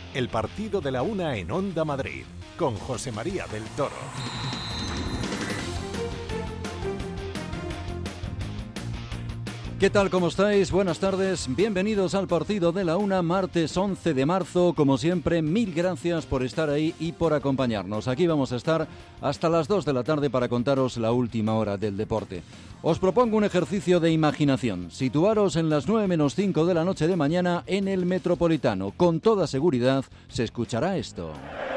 el partido de la una en Onda Madrid, con José María del Toro. ¿Qué tal? ¿Cómo estáis? Buenas tardes. Bienvenidos al partido de la una, martes 11 de marzo. Como siempre, mil gracias por estar ahí y por acompañarnos. Aquí vamos a estar hasta las 2 de la tarde para contaros la última hora del deporte. Os propongo un ejercicio de imaginación. Situaros en las 9 menos 5 de la noche de mañana en el Metropolitano. Con toda seguridad se escuchará esto.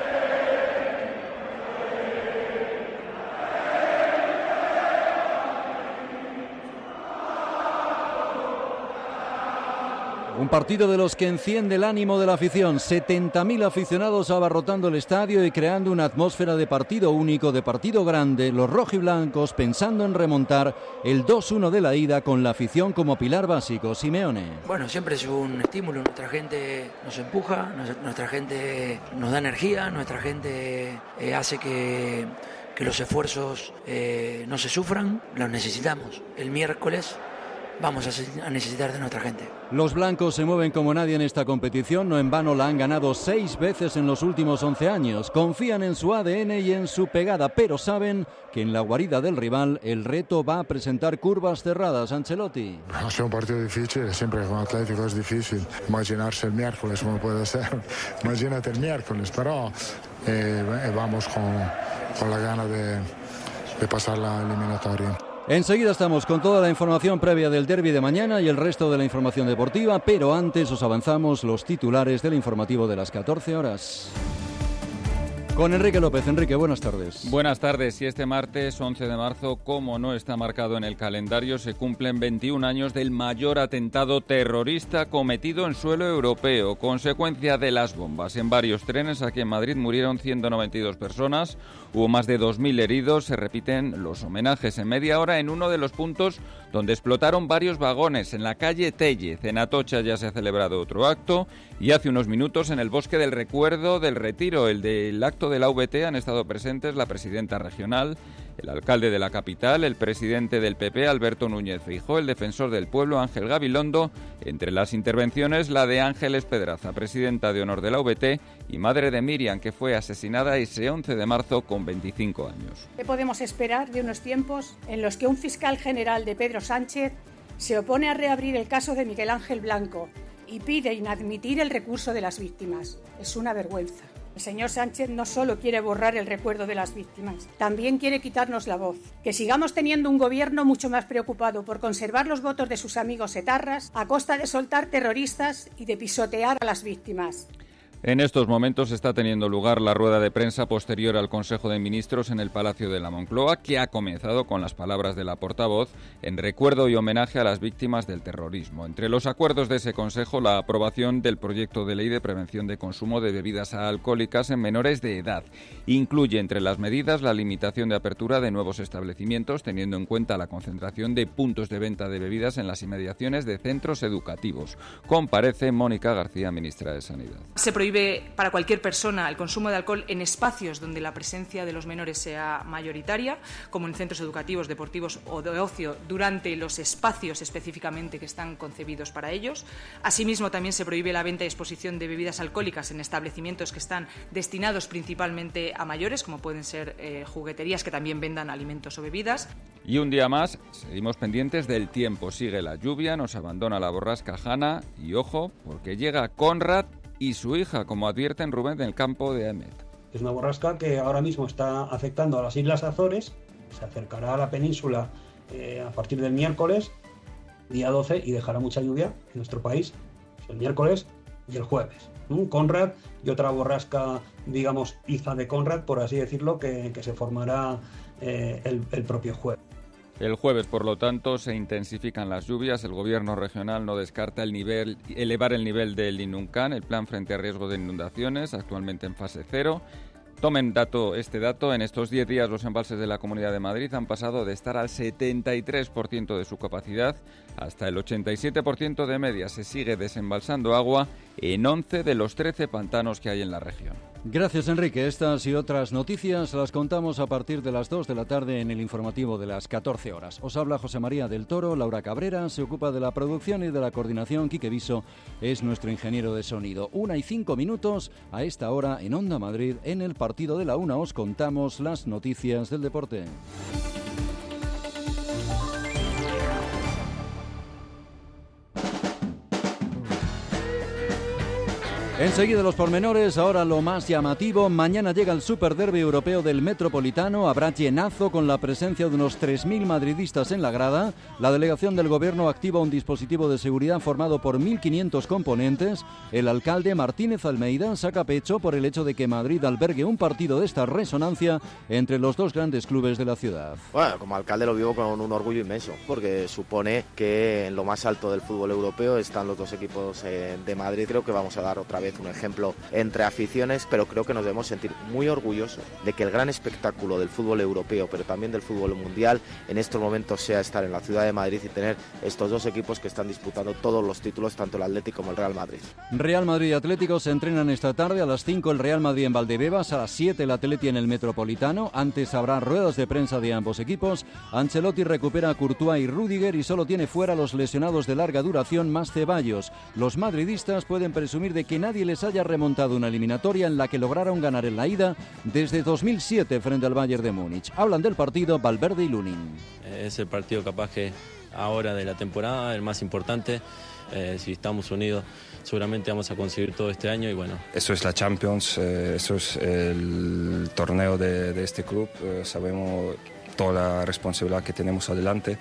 Un partido de los que enciende el ánimo de la afición. 70.000 aficionados abarrotando el estadio y creando una atmósfera de partido único, de partido grande. Los rojiblancos pensando en remontar el 2-1 de la ida con la afición como pilar básico. Simeone. Bueno, siempre es un estímulo. Nuestra gente nos empuja, nuestra gente nos da energía, nuestra gente hace que los esfuerzos no se sufran. Los necesitamos. El miércoles vamos a necesitar de nuestra gente. Los blancos se mueven como nadie en esta competición. No en vano la han ganado 6 veces en los últimos 11 años. Confían en su ADN y en su pegada, pero saben que en la guarida del rival el reto va a presentar curvas cerradas. Ancelotti. Va a ser un partido difícil, siempre con Atlético es difícil. Imaginarse el miércoles como puede ser. Imagínate el miércoles, pero vamos con la gana de pasar la eliminatoria. Enseguida estamos con toda la información previa del derbi de mañana y el resto de la información deportiva, pero antes os avanzamos los titulares del informativo de las 14 horas. Con Enrique López. Enrique, buenas tardes. Buenas tardes. Y este martes 11 de marzo, como no está marcado en el calendario, se cumplen 21 años del mayor atentado terrorista cometido en suelo europeo. Consecuencia de las bombas en varios trenes, aquí en Madrid murieron 192 personas, hubo más de 2.000 heridos. Se repiten los homenajes en media hora en uno de los puntos donde explotaron varios vagones, en la calle Tellez. En Atocha ya se ha celebrado otro acto y hace unos minutos en el Bosque del Recuerdo del Retiro, el del acto de la VT, han estado presentes la presidenta regional, el alcalde de la capital, el presidente del PP, Alberto Núñez Feijóo, el defensor del pueblo, Ángel Gabilondo. Entre las intervenciones, la de Ángeles Pedraza, presidenta de honor de la VT y madre de Miriam, que fue asesinada ese 11 de marzo con 25 años. ¿Qué podemos esperar de unos tiempos en los que un fiscal general de Pedro Sánchez se opone a reabrir el caso de Miguel Ángel Blanco y pide inadmitir el recurso de las víctimas? Es una vergüenza. El señor Sánchez no solo quiere borrar el recuerdo de las víctimas, también quiere quitarnos la voz. Que sigamos teniendo un gobierno mucho más preocupado por conservar los votos de sus amigos etarras a costa de soltar terroristas y de pisotear a las víctimas. En estos momentos está teniendo lugar la rueda de prensa posterior al Consejo de Ministros en el Palacio de la Moncloa, que ha comenzado con las palabras de la portavoz en recuerdo y homenaje a las víctimas del terrorismo. Entre los acuerdos de ese Consejo, la aprobación del proyecto de ley de prevención de consumo de bebidas alcohólicas en menores de edad. Incluye entre las medidas la limitación de apertura de nuevos establecimientos, teniendo en cuenta la concentración de puntos de venta de bebidas en las inmediaciones de centros educativos. Comparece Mónica García, ministra de Sanidad. Se prohíbe para cualquier persona el consumo de alcohol en espacios donde la presencia de los menores sea mayoritaria, como en centros educativos, deportivos o de ocio, durante los espacios específicamente que están concebidos para ellos. Asimismo, también se prohíbe la venta y exposición de bebidas alcohólicas en establecimientos que están destinados principalmente a mayores, como pueden ser jugueterías que también vendan alimentos o bebidas. Y un día más, seguimos pendientes del tiempo. Sigue la lluvia, nos abandona la borrasca Hanna y ojo, porque llega Conrad y su hija, como advierten Rubén del Campo de Amet. Es una borrasca que ahora mismo está afectando a las Islas Azores, se acercará a la península a partir del miércoles, día 12, y dejará mucha lluvia en nuestro país el miércoles y el jueves. Conrad y otra borrasca, digamos, hija de Conrad, por así decirlo, que se formará el propio jueves. El jueves, por lo tanto, se intensifican las lluvias. El gobierno regional no descarta elevar el nivel del Inuncan, el plan frente a riesgo de inundaciones, actualmente en fase 0. Tomen este dato, en estos 10 días los embalses de la Comunidad de Madrid han pasado de estar al 73% de su capacidad hasta el 87% de media. Se sigue desembalsando agua en 11 de los 13 pantanos que hay en la región. Gracias, Enrique. Estas y otras noticias las contamos a partir de las 2 de la tarde en el informativo de las 14 horas. Os habla José María del Toro. Laura Cabrera se ocupa de la producción y de la coordinación. Quique Viso es nuestro ingeniero de sonido. 1:05 a esta hora en Onda Madrid. En el partido de la 1 os contamos las noticias del deporte. Enseguida los pormenores, ahora lo más llamativo. Mañana llega el Superderbi Europeo del Metropolitano. Habrá llenazo con la presencia de unos 3.000 madridistas en la grada. La delegación del gobierno activa un dispositivo de seguridad formado por 1.500 componentes. El alcalde Martínez Almeida saca pecho por el hecho de que Madrid albergue un partido de esta resonancia entre los dos grandes clubes de la ciudad. Bueno, como alcalde lo vivo con un orgullo inmenso, porque supone que en lo más alto del fútbol europeo están los dos equipos de Madrid. Creo que vamos a dar otra vez un ejemplo entre aficiones, pero creo que nos debemos sentir muy orgullosos de que el gran espectáculo del fútbol europeo, pero también del fútbol mundial, en estos momentos sea estar en la ciudad de Madrid y tener estos dos equipos que están disputando todos los títulos, tanto el Atlético como el Real Madrid. Real Madrid y Atlético se entrenan esta tarde. A las 5 el Real Madrid en Valdebebas, a las 7 el Atleti en el Metropolitano. Antes habrá ruedas de prensa de ambos equipos. Ancelotti recupera a Courtois y Rüdiger y solo tiene fuera los lesionados de larga duración más Ceballos. Los madridistas pueden presumir de que nadie les haya remontado una eliminatoria en la que lograron ganar en la ida desde 2007 frente al Bayern de Múnich. Hablan del partido Valverde y Lunin. Es el partido capaz que ahora de la temporada, el más importante. Si estamos unidos seguramente vamos a conseguir todo este año y bueno. Eso es la Champions, eso es el torneo de este club. Sabemos toda la responsabilidad que tenemos adelante.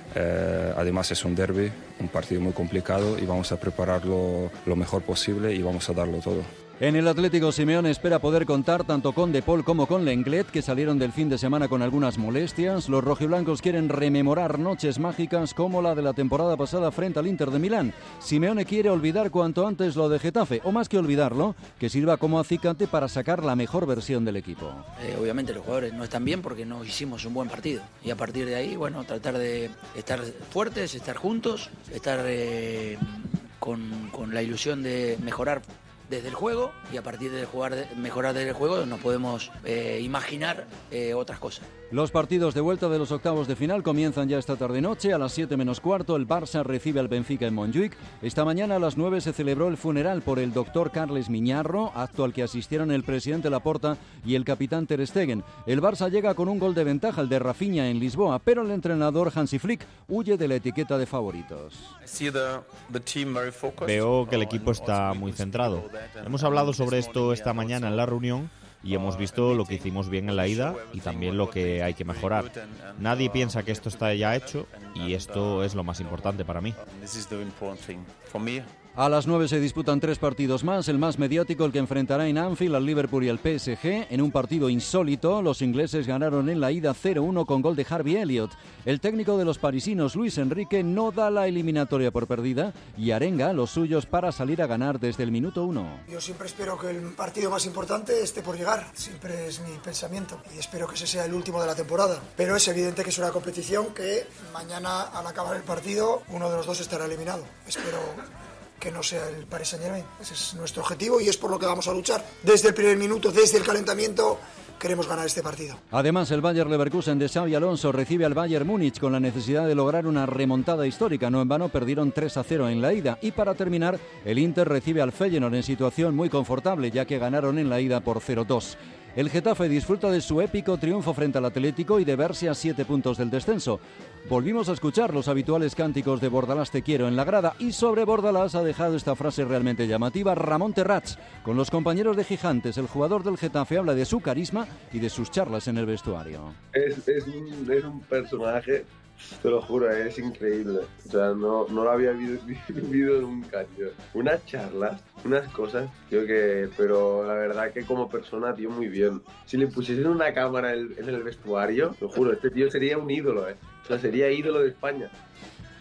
Además es un derbi, un partido muy complicado y vamos a prepararlo lo mejor posible y vamos a darlo todo. En el Atlético, Simeone espera poder contar tanto con De Paul como con Lenglet, que salieron del fin de semana con algunas molestias. Los rojiblancos quieren rememorar noches mágicas como la de la temporada pasada frente al Inter de Milán. Simeone quiere olvidar cuanto antes lo de Getafe, o más que olvidarlo, que sirva como acicate para sacar la mejor versión del equipo. Obviamente los jugadores no están bien porque no hicimos un buen partido. Y a partir de ahí, bueno, tratar de estar fuertes, estar juntos, estar con la ilusión de mejorar desde el juego, y a partir de mejorar desde el juego nos podemos imaginar otras cosas. Los partidos de vuelta de los octavos de final comienzan ya esta tarde-noche. A las 7 menos cuarto el Barça recibe al Benfica en Montjuic. Esta mañana a las 9 se celebró el funeral por el doctor Carles Miñarro, acto al que asistieron el presidente Laporta y el capitán Ter Stegen. El Barça llega con un gol de ventaja, el de Rafinha en Lisboa, pero el entrenador Hansi Flick huye de la etiqueta de favoritos. Veo que el equipo está muy centrado. Hemos hablado sobre esto esta mañana en la reunión y hemos visto lo que hicimos bien en la ida y también lo que hay que mejorar. Nadie piensa que esto está ya hecho y esto es lo más importante para mí. A las 9 se disputan 3 partidos más, el más mediático el que enfrentará en Anfield al Liverpool y al PSG. En un partido insólito, los ingleses ganaron en la ida 0-1 con gol de Harvey Elliott. El técnico de los parisinos, Luis Enrique, no da la eliminatoria por perdida y arenga a los suyos para salir a ganar desde el minuto 1. Yo siempre espero que el partido más importante esté por llegar, siempre es mi pensamiento y espero que ese sea el último de la temporada. Pero es evidente que es una competición que mañana, al acabar el partido, uno de los dos estará eliminado. Espero que no sea el Paris Saint-Germain. Ese es nuestro objetivo y es por lo que vamos a luchar. Desde el primer minuto, desde el calentamiento, queremos ganar este partido. Además, el Bayer Leverkusen de Xabi Alonso recibe al Bayern Múnich con la necesidad de lograr una remontada histórica. No en vano perdieron 3-0 en la ida. Y para terminar, el Inter recibe al Feyenoord en situación muy confortable, ya que ganaron en la ida por 0-2. El Getafe disfruta de su épico triunfo frente al Atlético y de verse a 7 puntos del descenso. Volvimos a escuchar los habituales cánticos de Bordalás te quiero en la grada, y sobre Bordalás ha dejado esta frase realmente llamativa Ramón Terrats. Con los compañeros de Gigantes, el jugador del Getafe habla de su carisma y de sus charlas en el vestuario. Es un personaje, te lo juro, es increíble. O sea, no lo había vivido nunca, tío. Unas charlas, unas cosas, tío, pero la verdad que como persona, tío, muy bien. Si le pusiesen una cámara en el vestuario, te lo juro, este tío sería un ídolo, O sea, sería ídolo de España.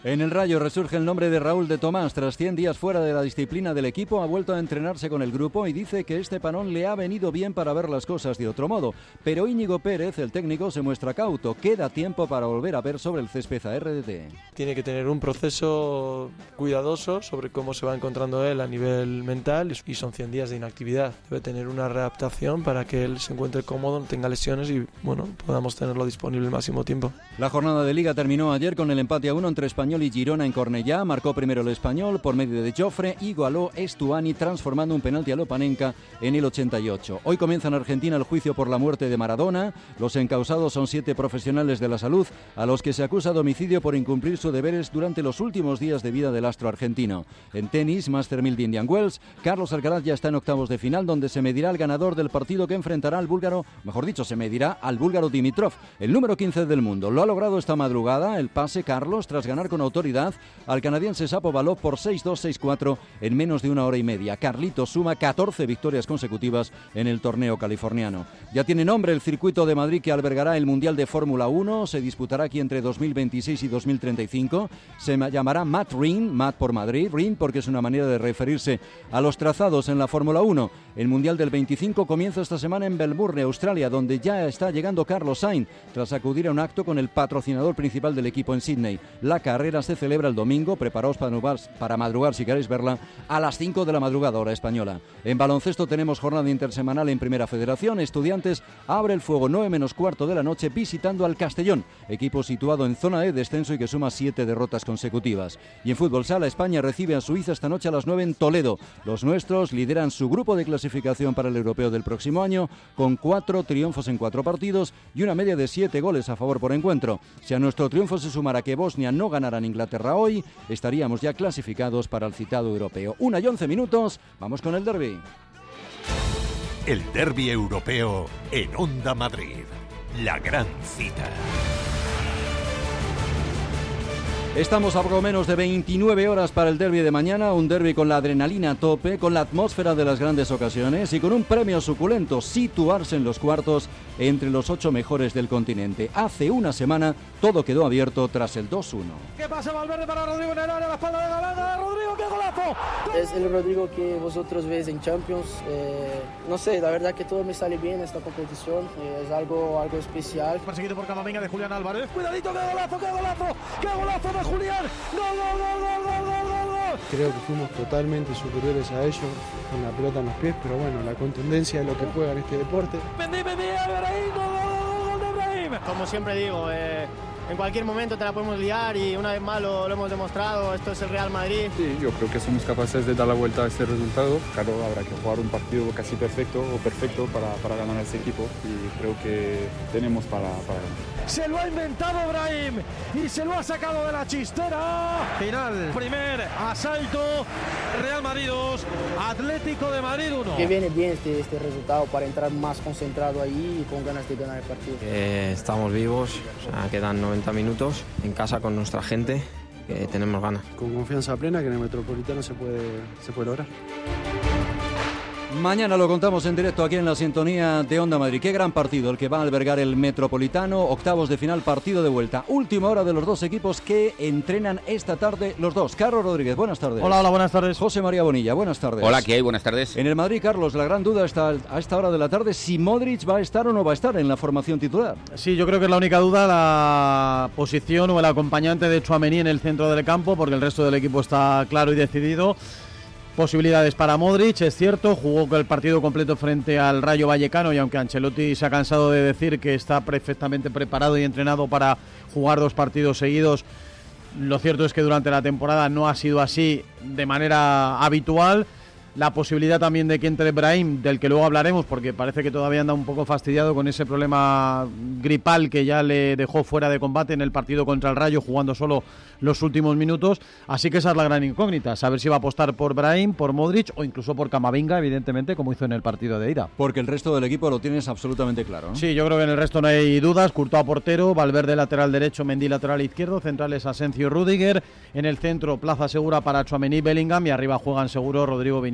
En el Rayo resurge el nombre de Raúl de Tomás. Tras 100 días fuera de la disciplina del equipo, ha vuelto a entrenarse con el grupo y dice que este parón le ha venido bien para ver las cosas de otro modo. Pero Íñigo Pérez, el técnico, se muestra cauto. Queda tiempo para volver a ver sobre el césped a RDT. Tiene que tener un proceso cuidadoso sobre cómo se va encontrando él a nivel mental y son 100 días de inactividad. Debe tener una readaptación para que él se encuentre cómodo, no tenga lesiones y podamos tenerlo disponible el máximo tiempo. La jornada de Liga terminó ayer con el empate a 1 entre Español y Girona en Cornellá. Marcó primero el Español por medio de Jofre, igualó Estuani transformando un penalti a Lopanenka en el 88. Hoy comienza en Argentina el juicio por la muerte de Maradona. Los encausados son 7 profesionales de la salud a los que se acusa de homicidio por incumplir sus deberes durante los últimos días de vida del astro argentino. En tenis, Master 1000 de Indian Wells, Carlos Alcaraz ya está en octavos de final, donde se medirá al ganador del partido que enfrentará al búlgaro, mejor dicho, se medirá al búlgaro Dimitrov, el número 15 del mundo. Lo ha logrado esta madrugada el pase Carlos tras ganar con autoridad al canadiense Shapovalov por 6-2, 6-4 en menos de una hora y media. Carlitos suma 14 victorias consecutivas en el torneo californiano. Ya tiene nombre el circuito de Madrid que albergará el Mundial de Fórmula 1. Se disputará aquí entre 2026 y 2035. Se llamará Matt Ring, Matt por Madrid, Ring porque es una manera de referirse a los trazados en la Fórmula 1. El Mundial del 25 comienza esta semana en Melbourne, Australia, donde ya está llegando Carlos Sainz tras acudir a un acto con el patrocinador principal del equipo en Sydney. La carrera se celebra el domingo, preparaos para madrugar si queréis verla, a las 5 de la madrugada, hora española. En baloncesto tenemos jornada intersemanal en Primera Federación. Estudiantes abre el fuego 9:15 de la noche visitando al Castellón, equipo situado en zona de descenso y que suma 7 derrotas consecutivas. Y en fútbol sala, España recibe a Suiza esta noche a las 9 en Toledo. Los nuestros lideran su grupo de clasificación para el europeo del próximo año con 4 triunfos en 4 partidos y una media de 7 goles a favor por encuentro. Si a nuestro triunfo se sumara que Bosnia no ganara en Inglaterra hoy, estaríamos ya clasificados para el citado europeo. 1:11, vamos con el derbi. El derbi europeo en Onda Madrid. La gran cita. Estamos a poco menos de 29 horas para el derbi de mañana, un derbi con la adrenalina a tope, con la atmósfera de las grandes ocasiones y con un premio suculento: situarse en los cuartos entre los 8 mejores del continente. Hace una semana todo quedó abierto tras el 2-1. ¿Qué pasa Valverde para Rodrigo en el área, la espalda de Galán? Rodrigo, qué golazo. Es el Rodrigo que vosotros veis en Champions. No sé, la verdad que todo me sale bien en esta competición, es algo especial. Perseguido por Camavinga de Julián Álvarez. Cuidadito, qué golazo, qué golazo, qué golazo de Julián. Gol, gol, gol, gol, gol, gol, gol. Creo que fuimos totalmente superiores a ellos con la pelota en los pies, pero bueno, la contundencia es lo que juega en este deporte. Mendy, Ibrahim, gol de Ibrahim. Como siempre digo, en cualquier momento te la podemos liar y una vez más lo hemos demostrado. Esto es el Real Madrid. Sí, yo creo que somos capaces de dar la vuelta a este resultado. Claro, habrá que jugar un partido casi perfecto o perfecto para ganar a este equipo y creo que tenemos para ganar. Se lo ha inventado Brahim y se lo ha sacado de la chistera. Final, primer asalto, Real Madrid 2, Atlético de Madrid 1. Que viene bien este resultado para entrar más concentrado ahí y con ganas de ganar el partido. Estamos vivos, o sea, quedan 90 minutos en casa con nuestra gente, que tenemos ganas. Con confianza plena que en el Metropolitano se puede lograr. Mañana lo contamos en directo aquí en la sintonía de Onda Madrid. Qué gran partido el que va a albergar el Metropolitano. Octavos de final, partido de vuelta. Última hora de los dos equipos que entrenan esta tarde los dos. Carlos Rodríguez, buenas tardes. Hola, buenas tardes. José María Bonilla, buenas tardes. Hola, ¿qué hay? Buenas tardes. En el Madrid, Carlos, la gran duda está a esta hora de la tarde si Modric va a estar o no va a estar en la formación titular. Sí, yo creo que es la única duda la posición o el acompañante de Tchouaméni en el centro del campo, porque el resto del equipo está claro y decidido. Posibilidades para Modric, es cierto, jugó el partido completo frente al Rayo Vallecano y aunque Ancelotti se ha cansado de decir que está perfectamente preparado y entrenado para jugar 2 partidos seguidos, lo cierto es que durante la temporada no ha sido así de manera habitual. La posibilidad también de que entre Brahim, del que luego hablaremos, porque parece que todavía anda un poco fastidiado con ese problema gripal que ya le dejó fuera de combate en el partido contra el Rayo, jugando solo los últimos minutos. Así que esa es la gran incógnita, saber si va a apostar por Brahim, por Modric o incluso por Camavinga, evidentemente, como hizo en el partido de ida. Porque el resto del equipo lo tienes absolutamente claro, ¿no? Sí, yo creo que en el resto no hay dudas. Courtois portero, Valverde lateral derecho, Mendy lateral izquierdo, centrales Asensio y Rüdiger. En el centro, plaza segura para Tchouaméni, Bellingham y arriba juegan seguro Rodrigo, Vinicius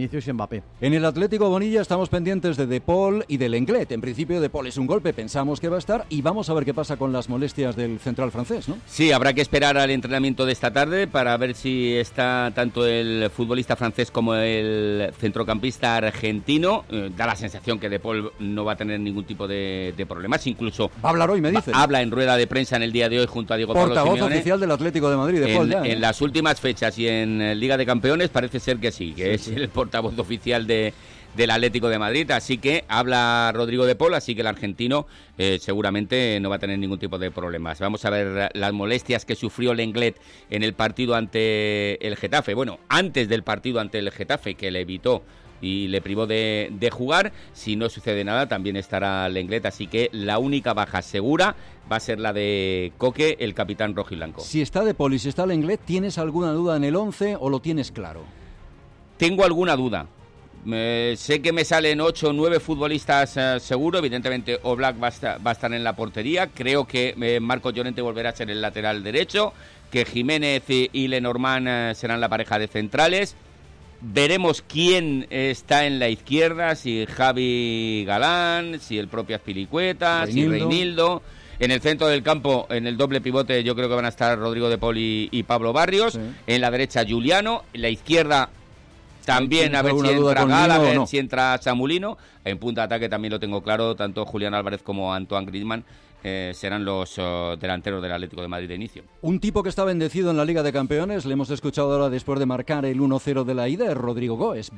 Vinicius y Mbappé. En el Atlético Bonilla estamos pendientes de De Paul y del Lenglet. En principio De Paul es un golpe, pensamos que va a estar, y vamos a ver qué pasa con las molestias del central francés, ¿no? Sí, habrá que esperar al entrenamiento de esta tarde para ver si está tanto el futbolista francés como el centrocampista argentino. Da la sensación que De Paul no va a tener ningún tipo de problemas, incluso va a hablar hoy, me dicen. Habla en rueda de prensa en el día de hoy junto a Diego Pablo Simeone. Portavoz oficial del Atlético de Madrid, De Paul, en las últimas fechas y en Liga de Campeones parece ser que sí, que es el portavoz oficial del Atlético de Madrid, así que habla Rodrigo De Paul, así que el argentino seguramente no va a tener ningún tipo de problemas. Vamos a ver las molestias que sufrió Lenglet en el partido ante el Getafe. Bueno, antes del partido ante el Getafe, que le evitó y le privó de jugar. Si no sucede nada, también estará Lenglet, así que la única baja segura va a ser la de Coque, el capitán rojiblanco. Si está De Paul y si está Lenglet, ¿tienes alguna duda en el 11 o lo tienes claro? Tengo alguna duda. Sé que me salen 8 o 9 futbolistas seguro. Evidentemente Oblak va a estar en la portería. Creo que Marcos Llorente volverá a ser el lateral derecho, que Jiménez y Lenormand serán la pareja de centrales. Veremos quién está en la izquierda, si Javi Galán, si el propio Azpilicueta, si Reinildo. En el centro del campo, en el doble pivote, yo creo que van a estar Rodrigo De Paul y Pablo Barrios. Sí. En la derecha, Juliano. En la izquierda, también a ver si entra Gallagher, no, si entra Samulino. En punta de ataque también lo tengo claro, tanto Julián Álvarez como Antoine Griezmann serán los delanteros del Atlético de Madrid de inicio. Un tipo que está bendecido en la Liga de Campeones, le hemos escuchado ahora después de marcar el 1-0 de la ida, es Rodrigo Goes.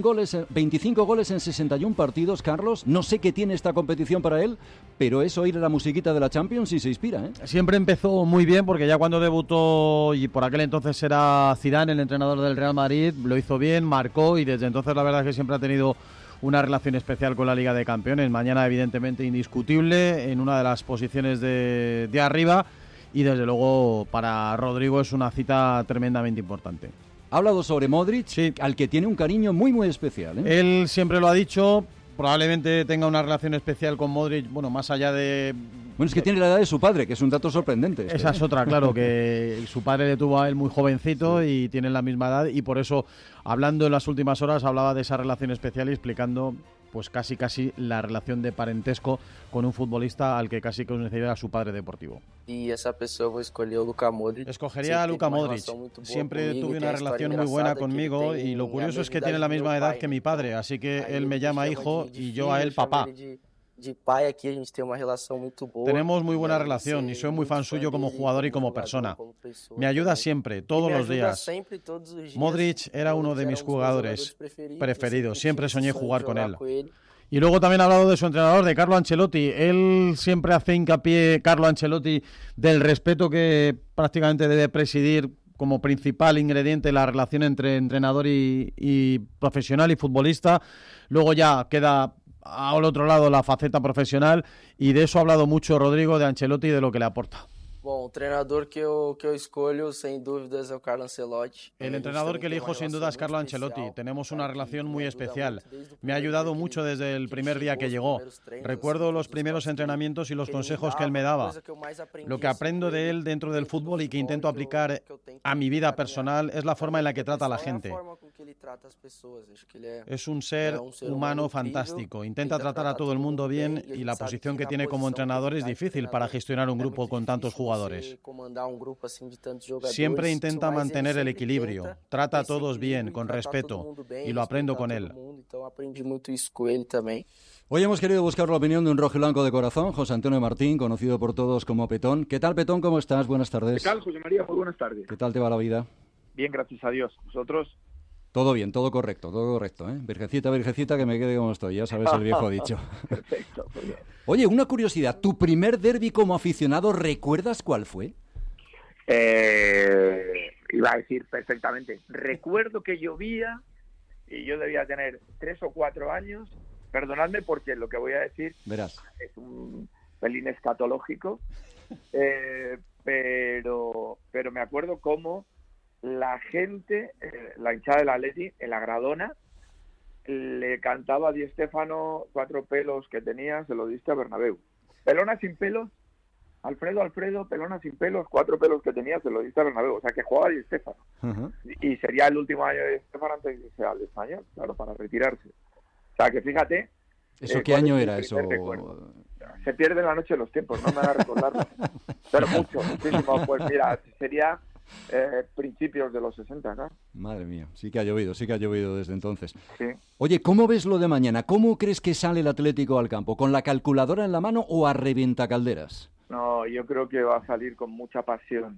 25 goles en 61 partidos, Carlos. No sé qué tiene esta competición para él, pero es oír la musiquita de la Champions y se inspira, ¿eh? Siempre empezó muy bien, porque ya cuando debutó, y por aquel entonces era Zidane, el entrenador del Real Madrid, lo hizo bien, marcó, y desde entonces la verdad es que siempre ha tenido una relación especial con la Liga de Campeones. Mañana, evidentemente, indiscutible en una de las posiciones de arriba, y desde luego para Rodrigo es una cita tremendamente importante. Ha hablado sobre Modric, sí, al que tiene un cariño muy muy especial, ¿eh? Él siempre lo ha dicho. Probablemente tenga una relación especial con Modric, bueno, más allá de... Bueno, es que tiene la edad de su padre, que es un dato sorprendente. Esa es otra, claro, que su padre le tuvo a él muy jovencito, y tienen la misma edad, y por eso, hablando en las últimas horas, hablaba de esa relación especial y explicando pues casi la relación de parentesco con un futbolista al que casi considera a su padre deportivo. Y esa persona escogió Luka Modric. Escogería a Luka Modric. Siempre tuve una relación muy buena conmigo, y lo curioso es que tiene la misma edad que mi padre, así que él me llama hijo y yo a él papá. Tenemos muy buena relación y soy muy fan suyo como jugador y como persona. Me ayuda siempre, todos los días. Modric era uno de mis jugadores preferidos, siempre soñé jugar con él. Y luego también ha hablado de su entrenador, de Carlo Ancelotti. Él siempre hace hincapié, Carlo Ancelotti, del respeto que prácticamente debe presidir como principal ingrediente la relación entre entrenador y profesional y futbolista. Luego ya queda al otro lado la faceta profesional, y de eso ha hablado mucho Rodrigo, de Ancelotti y de lo que le aporta. Bom, el entrenador que yo escolho, sin dudas, es Carlo Ancelotti. El entrenador que elijo, sin duda, es Carlo Ancelotti. Tenemos una relación muy especial. Me ha ayudado mucho desde el primer día que llegó. Recuerdo los primeros entrenamientos y los consejos que él me daba. Lo que aprendo de él dentro del fútbol y que intento aplicar a mi vida personal es la forma en la que trata a la gente. Es un ser humano fantástico. Intenta tratar a todo el mundo bien, y la posición que tiene como entrenador es difícil para gestionar un grupo con tantos jugadores. Siempre intenta mantener el equilibrio, trata a todos bien, con respeto, y lo aprendo con él. Hoy hemos querido buscar la opinión de un rojiblanco de corazón, José Antonio Martín, conocido por todos como Petón. ¿Qué tal, Petón? ¿Cómo estás? Buenas tardes. ¿Qué tal, José María? Muy buenas tardes. ¿Qué tal te va la vida? Bien, gracias a Dios. ¿Vosotros? Todo bien, todo correcto, ¿eh? Virgencita, que me quede como estoy, ya sabes el viejo dicho. Perfecto, muy bien. Oye, una curiosidad, ¿tu primer derbi como aficionado recuerdas cuál fue? Iba a decir perfectamente. Recuerdo que llovía y yo debía tener 3 o 4 años. Perdonadme porque lo que voy a decir Verás. Es un pelín escatológico, pero me acuerdo cómo la gente, la hinchada del Atleti, en la Gradona, le cantaba a Di Stéfano 4 pelos que tenía, se lo diste a Bernabéu. Pelona sin pelos, Alfredo, pelona sin pelos, 4 pelos que tenía, se lo diste al Bernabéu. O sea, que jugaba Di Stéfano. Y sería el último año de Stéfano antes de irse al Español, claro, para retirarse. O sea, que fíjate... ¿Eso qué año era eso? Se pierde en la noche de los tiempos, no me haga recordarlo. Pero muchísimo. Pues mira, sería principios de los 60, ¿no? Madre mía, sí que ha llovido desde entonces. Sí. Oye, ¿cómo ves lo de mañana? ¿Cómo crees que sale el Atlético al campo? ¿Con la calculadora en la mano o a revientacalderas? No, yo creo que va a salir con mucha pasión.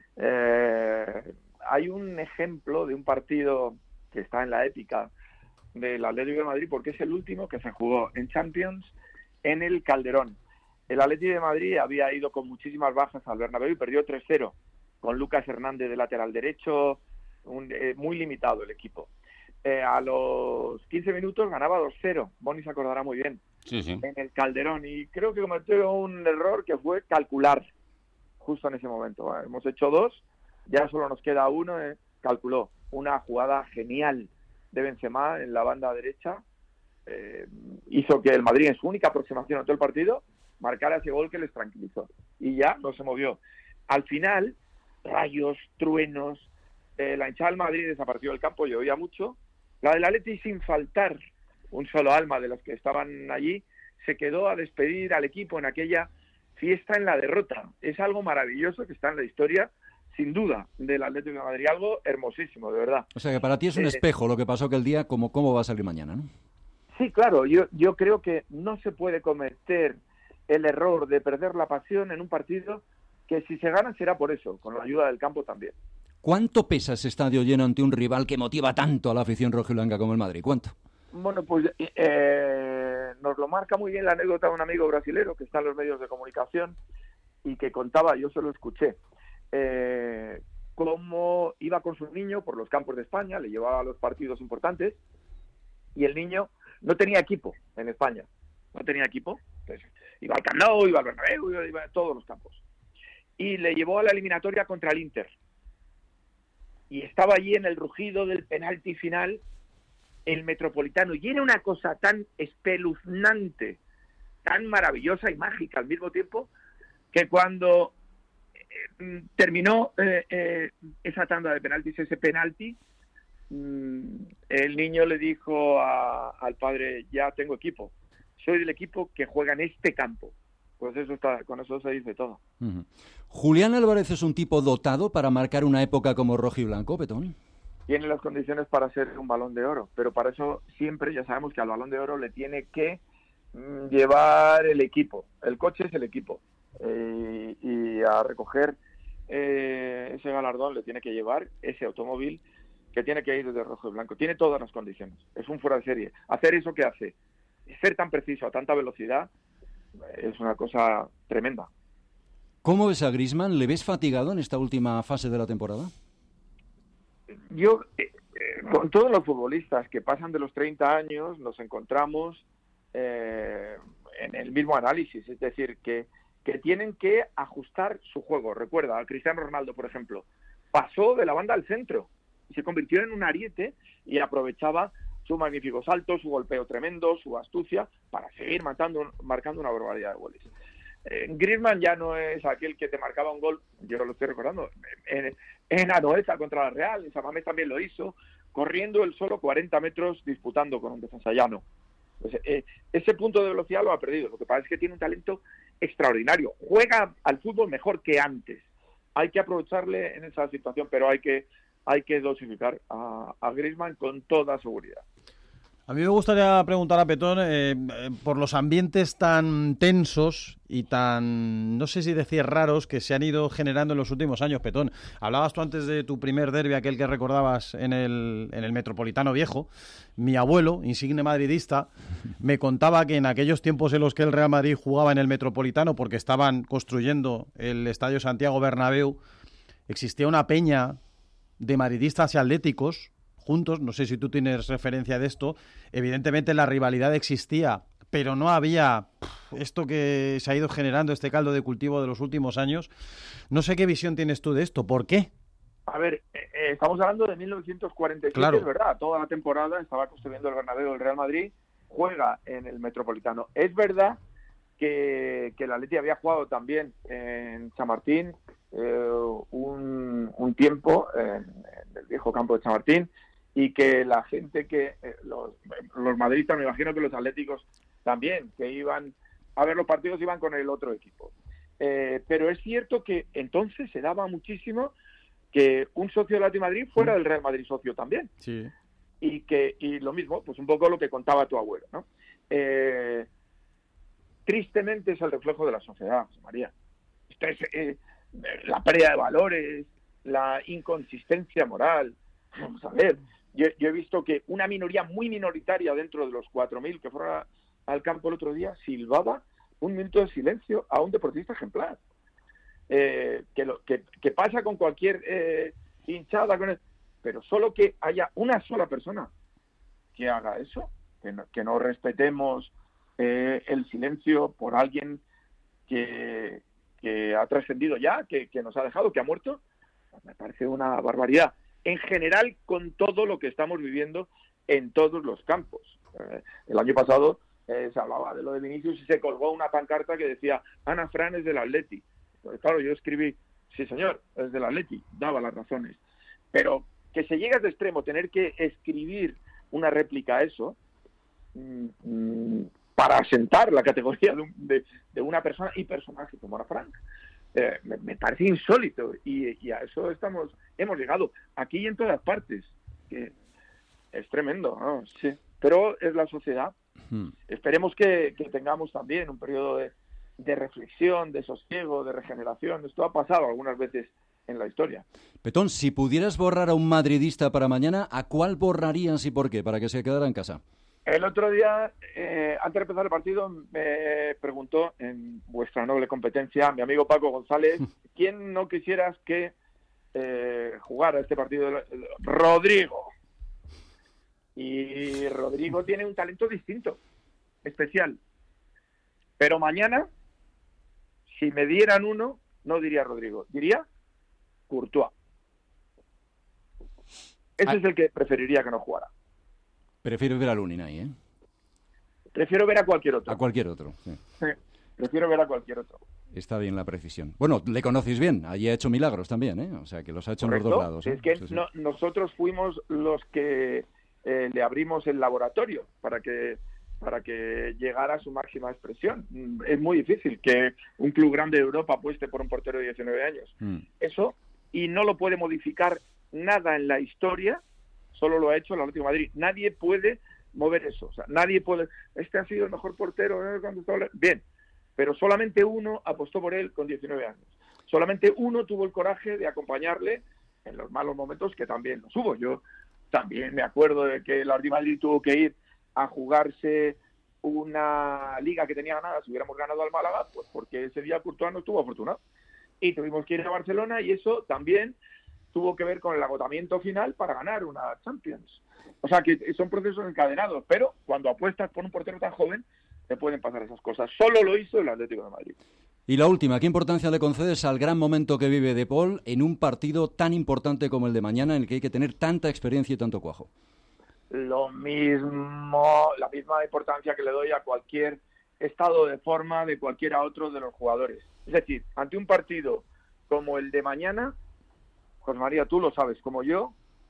Hay un ejemplo de un partido que está en la épica del Atlético de Madrid, porque es el último que se jugó en Champions en el Calderón. El Atlético de Madrid había ido con muchísimas bajas al Bernabéu y perdió 3-0, con Lucas Hernández de lateral derecho, muy limitado el equipo. A los 15 minutos ganaba 2-0, Boni se acordará muy bien, en el Calderón, y creo que cometió un error que fue calcular justo en ese momento. Hemos hecho 2, ya solo nos queda 1, calculó una jugada genial de Benzema en la banda derecha, hizo que el Madrid, en su única aproximación a todo el partido, marcara ese gol que les tranquilizó, y ya no se movió. Al final, rayos, truenos, la hinchada del Madrid desapareció del campo, llovía mucho. La del Atleti, sin faltar un solo alma de los que estaban allí, se quedó a despedir al equipo en aquella fiesta en la derrota. Es algo maravilloso que está en la historia, sin duda, del Atlético de Madrid, algo hermosísimo, de verdad. O sea, que para ti es un espejo lo que pasó aquel día, cómo va a salir mañana, ¿no? Sí, claro, yo creo que no se puede cometer el error de perder la pasión en un partido que, si se gana, será por eso, con la ayuda del campo también. ¿Cuánto pesa ese estadio lleno ante un rival que motiva tanto a la afición rojiblanca como el Madrid? ¿Cuánto? Bueno, pues nos lo marca muy bien la anécdota de un amigo brasilero que está en los medios de comunicación y que contaba, yo se lo escuché, cómo iba con su niño por los campos de España, le llevaba a los partidos importantes, y el niño no tenía equipo en España, no tenía equipo, entonces iba al Camp Nou, iba al Bernabéu, iba a todos los campos, y le llevó a la eliminatoria contra el Inter, y estaba allí en el rugido del penalti final el Metropolitano, y era una cosa tan espeluznante, tan maravillosa y mágica al mismo tiempo, que cuando terminó esa tanda de penaltis, ese penalti, el niño le dijo al padre: ya tengo equipo, soy del equipo que juega en este campo. Pues con eso se dice todo. ¿Julián Álvarez es un tipo dotado para marcar una época como rojiblanco, Petón? Tiene las condiciones para ser un Balón de Oro, pero para eso siempre ya sabemos que al Balón de Oro le tiene que llevar el equipo. El coche es el equipo, y a recoger ese galardón le tiene que llevar ese automóvil que tiene que ir de rojo y blanco. Tiene todas las condiciones, es un fuera de serie. Hacer eso que hace, ser tan preciso a tanta velocidad, es una cosa tremenda. ¿Cómo ves a Griezmann? ¿Le ves fatigado en esta última fase de la temporada? Yo, con todos los futbolistas que pasan de los 30 años, nos encontramos en el mismo análisis, es decir, que tienen que ajustar su juego. Recuerda, a Cristiano Ronaldo, por ejemplo, pasó de la banda al centro y se convirtió en un ariete y aprovechaba su magnífico salto, su golpeo tremendo, su astucia, para seguir marcando una barbaridad de goles. Griezmann ya no es aquel que te marcaba un gol, yo lo estoy recordando, en Anoeta contra la Real, en San Mamés también lo hizo, corriendo él solo 40 metros disputando con un defensa llano. Pues, ese punto de velocidad lo ha perdido. Lo que pasa es que tiene un talento extraordinario, juega al fútbol mejor que antes. Hay que aprovecharle en esa situación, pero hay que dosificar a Griezmann con toda seguridad. A mí me gustaría preguntar a Petón por los ambientes tan tensos y tan, no sé si decir raros, que se han ido generando en los últimos años, Petón. Hablabas tú antes de tu primer derbi, aquel que recordabas en el Metropolitano Viejo. Mi abuelo, insigne madridista, me contaba que en aquellos tiempos en los que el Real Madrid jugaba en el Metropolitano, porque estaban construyendo el Estadio Santiago Bernabéu, existía una peña de madridistas y atléticos juntos, no sé si tú tienes referencia de esto. Evidentemente la rivalidad existía, pero no había esto que se ha ido generando, este caldo de cultivo de los últimos años. No sé qué visión tienes tú de esto, ¿por qué? A ver, estamos hablando de 1947, claro. Es verdad, toda la temporada estaba construyendo el Bernabéu del Real Madrid, juega en el Metropolitano. Es verdad que el Atleti había jugado también en Chamartín un tiempo, en el viejo campo de Chamartín, y que la gente los madridistas, me imagino que los atléticos también, que iban a ver los partidos, iban con el otro equipo. Pero es cierto que entonces se daba muchísimo que un socio del Atleti Madrid fuera del Real Madrid socio también. Sí. Y lo mismo, pues un poco lo que contaba tu abuelo, ¿no? Tristemente es el reflejo de la sociedad, José María. Esto es la pérdida de valores, la inconsistencia moral. Vamos a ver, yo he visto que una minoría muy minoritaria dentro de los 4.000 que fueron al campo el otro día silbaba un minuto de silencio a un deportista ejemplar. Que pasa con cualquier hinchada, pero solo que haya una sola persona que haga eso, que no respetemos el silencio por alguien que ha trascendido ya, que nos ha dejado, que ha muerto, me parece una barbaridad. En general, con todo lo que estamos viviendo en todos los campos. El año pasado se hablaba de lo de Vinicius y se colgó una pancarta que decía Ana Fran es del Atleti. Pues claro, yo escribí, sí señor, es del Atleti, daba las razones. Pero que se llegue a este extremo, tener que escribir una réplica a eso, para asentar la categoría de una persona y personaje como Ana Frank, me parece insólito, y a eso hemos llegado aquí y en todas partes, que es tremendo, ¿no? Sí, pero es la sociedad. Esperemos que tengamos también un periodo de reflexión, de sosiego, de regeneración. Esto ha pasado algunas veces en la historia. Petón, si pudieras borrar a un madridista para mañana, ¿a cuál borrarías y por qué? Para que se quedara en casa. El otro día, antes de empezar el partido, me preguntó en vuestra noble competencia mi amigo Paco González, ¿quién no quisieras que jugara este partido? Rodrigo. Y Rodrigo tiene un talento distinto, especial. Pero mañana, si me dieran uno, no diría Rodrigo, diría Courtois. Ese es el que preferiría que no jugara. Prefiero ver a Lunin ahí, ¿eh? Prefiero ver a cualquier otro. A cualquier otro, sí. Sí, prefiero ver a cualquier otro. Está bien la precisión. Bueno, le conocéis bien, allí ha hecho milagros también, ¿eh? O sea, que los ha hecho Correcto. En los dos lados. ¿eh? Es que sí. Nosotros fuimos los que le abrimos el laboratorio para que llegara a su máxima expresión. Es muy difícil que un club grande de Europa apueste por un portero de 19 años. Eso, y no lo puede modificar nada en la historia, solo lo ha hecho el Atlético de Madrid. Nadie puede mover eso. O sea, nadie puede... Este ha sido el mejor portero cuando estaba... Bien, pero solamente uno apostó por él con 19 años. Solamente uno tuvo el coraje de acompañarle en los malos momentos, que también los hubo. Yo también me acuerdo de que el Atlético de Madrid tuvo que ir a jugarse una liga que tenía ganada, si hubiéramos ganado al Málaga, pues porque ese día Courtois no estuvo afortunado. Y tuvimos que ir a Barcelona, y eso también tuvo que ver con el agotamiento final para ganar una Champions. O sea, que son procesos encadenados, pero cuando apuestas por un portero tan joven, te pueden pasar esas cosas. Solo lo hizo el Atlético de Madrid. Y la última, ¿qué importancia le concedes al gran momento que vive De Paul en un partido tan importante como el de mañana, en el que hay que tener tanta experiencia y tanto cuajo? Lo mismo, la misma importancia que le doy a cualquier estado de forma de cualquiera otro de los jugadores. Es decir, ante un partido como el de mañana, José María, tú lo sabes como yo,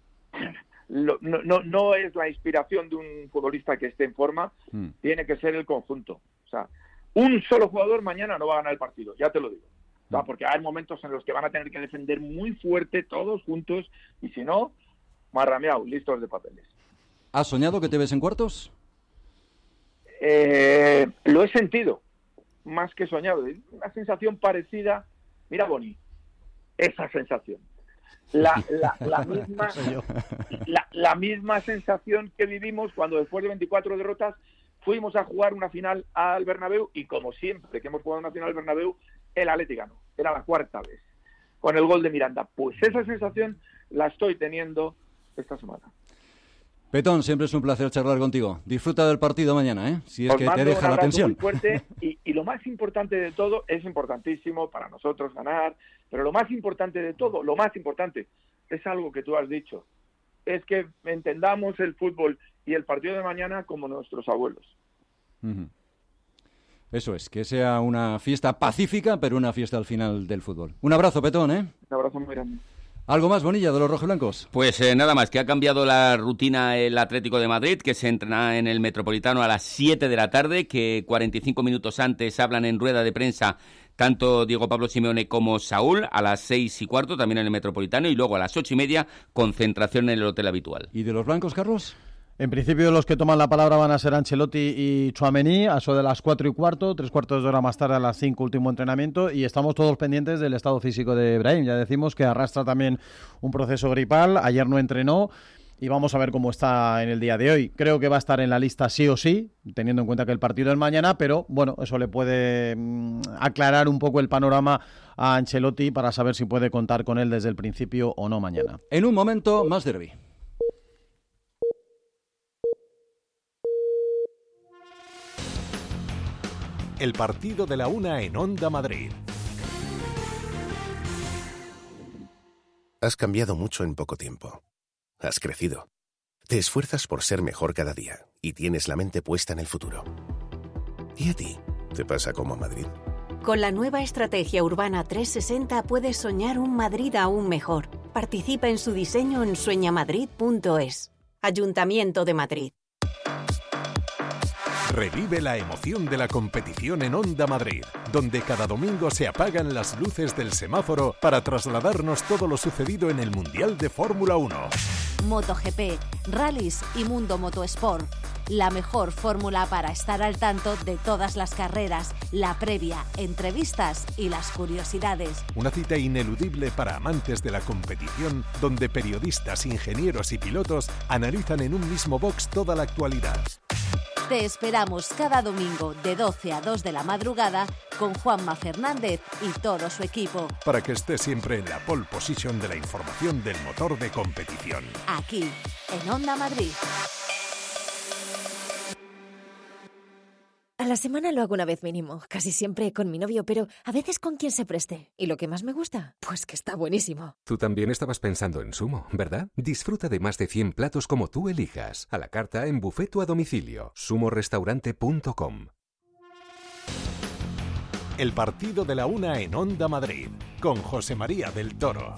no es la inspiración de un futbolista que esté en forma, tiene que ser el conjunto. O sea, un solo jugador mañana no va a ganar el partido, ya te lo digo. O sea, porque hay momentos en los que van a tener que defender muy fuerte todos juntos, y si no, marrameado, listos de papeles. ¿Has soñado que te ves en cuartos? Lo he sentido, más que soñado. Una sensación parecida, mira Boni, esa sensación. La misma sensación que vivimos cuando después de 24 derrotas fuimos a jugar una final al Bernabéu, y como siempre que hemos jugado una final al Bernabéu, el Atleti ganó. Era la cuarta vez, con el gol de Miranda. Pues esa sensación la estoy teniendo esta semana. Petón, siempre es un placer charlar contigo. Disfruta del partido mañana, ¿eh? Si es Os que te deja la tensión. Muy fuerte, y lo más importante de todo, es importantísimo para nosotros ganar, pero lo más importante de todo, lo más importante, es algo que tú has dicho, es que entendamos el fútbol y el partido de mañana como nuestros abuelos. Eso es, que sea una fiesta pacífica, pero una fiesta al final del fútbol. Un abrazo, Petón, ¿eh? Un abrazo muy grande. ¿Algo más, Bonilla, de los rojiblancos? Pues nada más, que ha cambiado la rutina el Atlético de Madrid, que se entrena en el Metropolitano a las 7 de la tarde, que 45 minutos antes hablan en rueda de prensa tanto Diego Pablo Simeone como Saúl, a las 6:15 también en el Metropolitano, y luego a las 8:30 concentración en el hotel habitual. ¿Y de los blancos, Carlos? En principio los que toman la palabra van a ser Ancelotti y Tchouaméni, a eso de las 4:15, 3/4 de hora más tarde a las 5, último entrenamiento, y estamos todos pendientes del estado físico de Brahim. Ya decimos que arrastra también un proceso gripal, ayer no entrenó, y vamos a ver cómo está en el día de hoy. Creo que va a estar en la lista sí o sí, teniendo en cuenta que el partido es mañana, pero bueno, eso le puede aclarar un poco el panorama a Ancelotti para saber si puede contar con él desde el principio o no mañana. En un momento, más derbi. El partido de la una en Onda Madrid. Has cambiado mucho en poco tiempo. Has crecido. Te esfuerzas por ser mejor cada día y tienes la mente puesta en el futuro. ¿Y a ti? ¿Te pasa como a Madrid? Con la nueva estrategia urbana 360 puedes soñar un Madrid aún mejor. Participa en su diseño en sueñamadrid.es. Ayuntamiento de Madrid. Revive la emoción de la competición en Onda Madrid, donde cada domingo se apagan las luces del semáforo para trasladarnos todo lo sucedido en el Mundial de Fórmula 1. MotoGP, rallies y Mundo Motosport. La mejor fórmula para estar al tanto de todas las carreras, la previa, entrevistas y las curiosidades. Una cita ineludible para amantes de la competición, donde periodistas, ingenieros y pilotos analizan en un mismo box toda la actualidad. Te esperamos cada domingo de 12 a 2 de la madrugada con Juanma Fernández y todo su equipo. Para que estés siempre en la pole position de la información del motor de competición. Aquí, en Onda Madrid. A la semana lo hago una vez mínimo, casi siempre con mi novio, pero a veces con quien se preste. ¿Y lo que más me gusta? Pues que está buenísimo. Tú también estabas pensando en Sumo, ¿verdad? Disfruta de más de 100 platos como tú elijas, a la carta, en buffet o a domicilio. sumorestaurante.com. El partido de la una en Onda Madrid, con José María del Toro.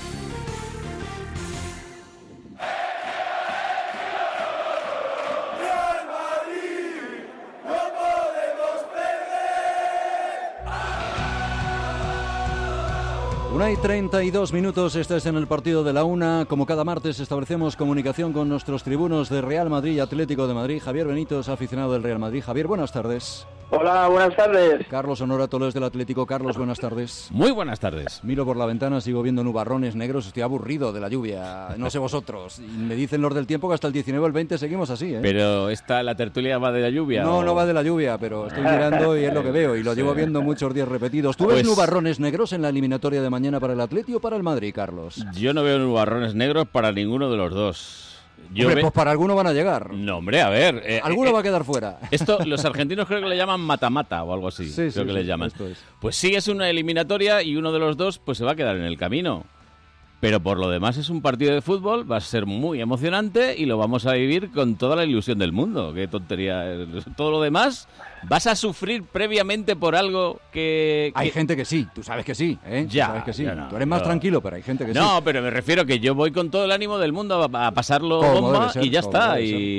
Una y 32 minutos, estás en el partido de la una. Como cada martes establecemos comunicación con nuestros tribunos de Real Madrid y Atlético de Madrid. Javier Benítez, aficionado del Real Madrid. Javier, buenas tardes. Hola, buenas tardes. Carlos Honorato, es del Atlético. Carlos, buenas tardes. Muy buenas tardes. Miro por la ventana, sigo viendo nubarrones negros, estoy aburrido de la lluvia, no sé vosotros. Y me dicen los del tiempo que hasta el 19 o el 20 seguimos así, ¿eh? Pero la tertulia va de la lluvia. No, no va de la lluvia, pero estoy mirando y es lo que veo, y lo llevo viendo muchos días repetidos. ¿Tú ves nubarrones negros en la eliminatoria de mañana para el Atleti o para el Madrid, Carlos? Yo no veo nubarrones negros para ninguno de los dos. Hombre, pues para alguno van a llegar. No, hombre, a ver. Alguno va a quedar fuera. Esto, los argentinos creo que le llaman mata-mata o algo así. Sí, creo que le llaman. Esto es. Pues sí, es una eliminatoria y uno de los dos pues se va a quedar en el camino. Pero por lo demás es un partido de fútbol, va a ser muy emocionante y lo vamos a vivir con toda la ilusión del mundo. Qué tontería. Todo lo demás, vas a sufrir previamente por algo que... Hay gente que sí, tú sabes que sí, ¿eh? Ya, tú sabes que sí. No, tú eres más tranquilo, pero hay gente que sí. No, pero me refiero que yo voy con todo el ánimo del mundo a pasarlo bomba y ya está.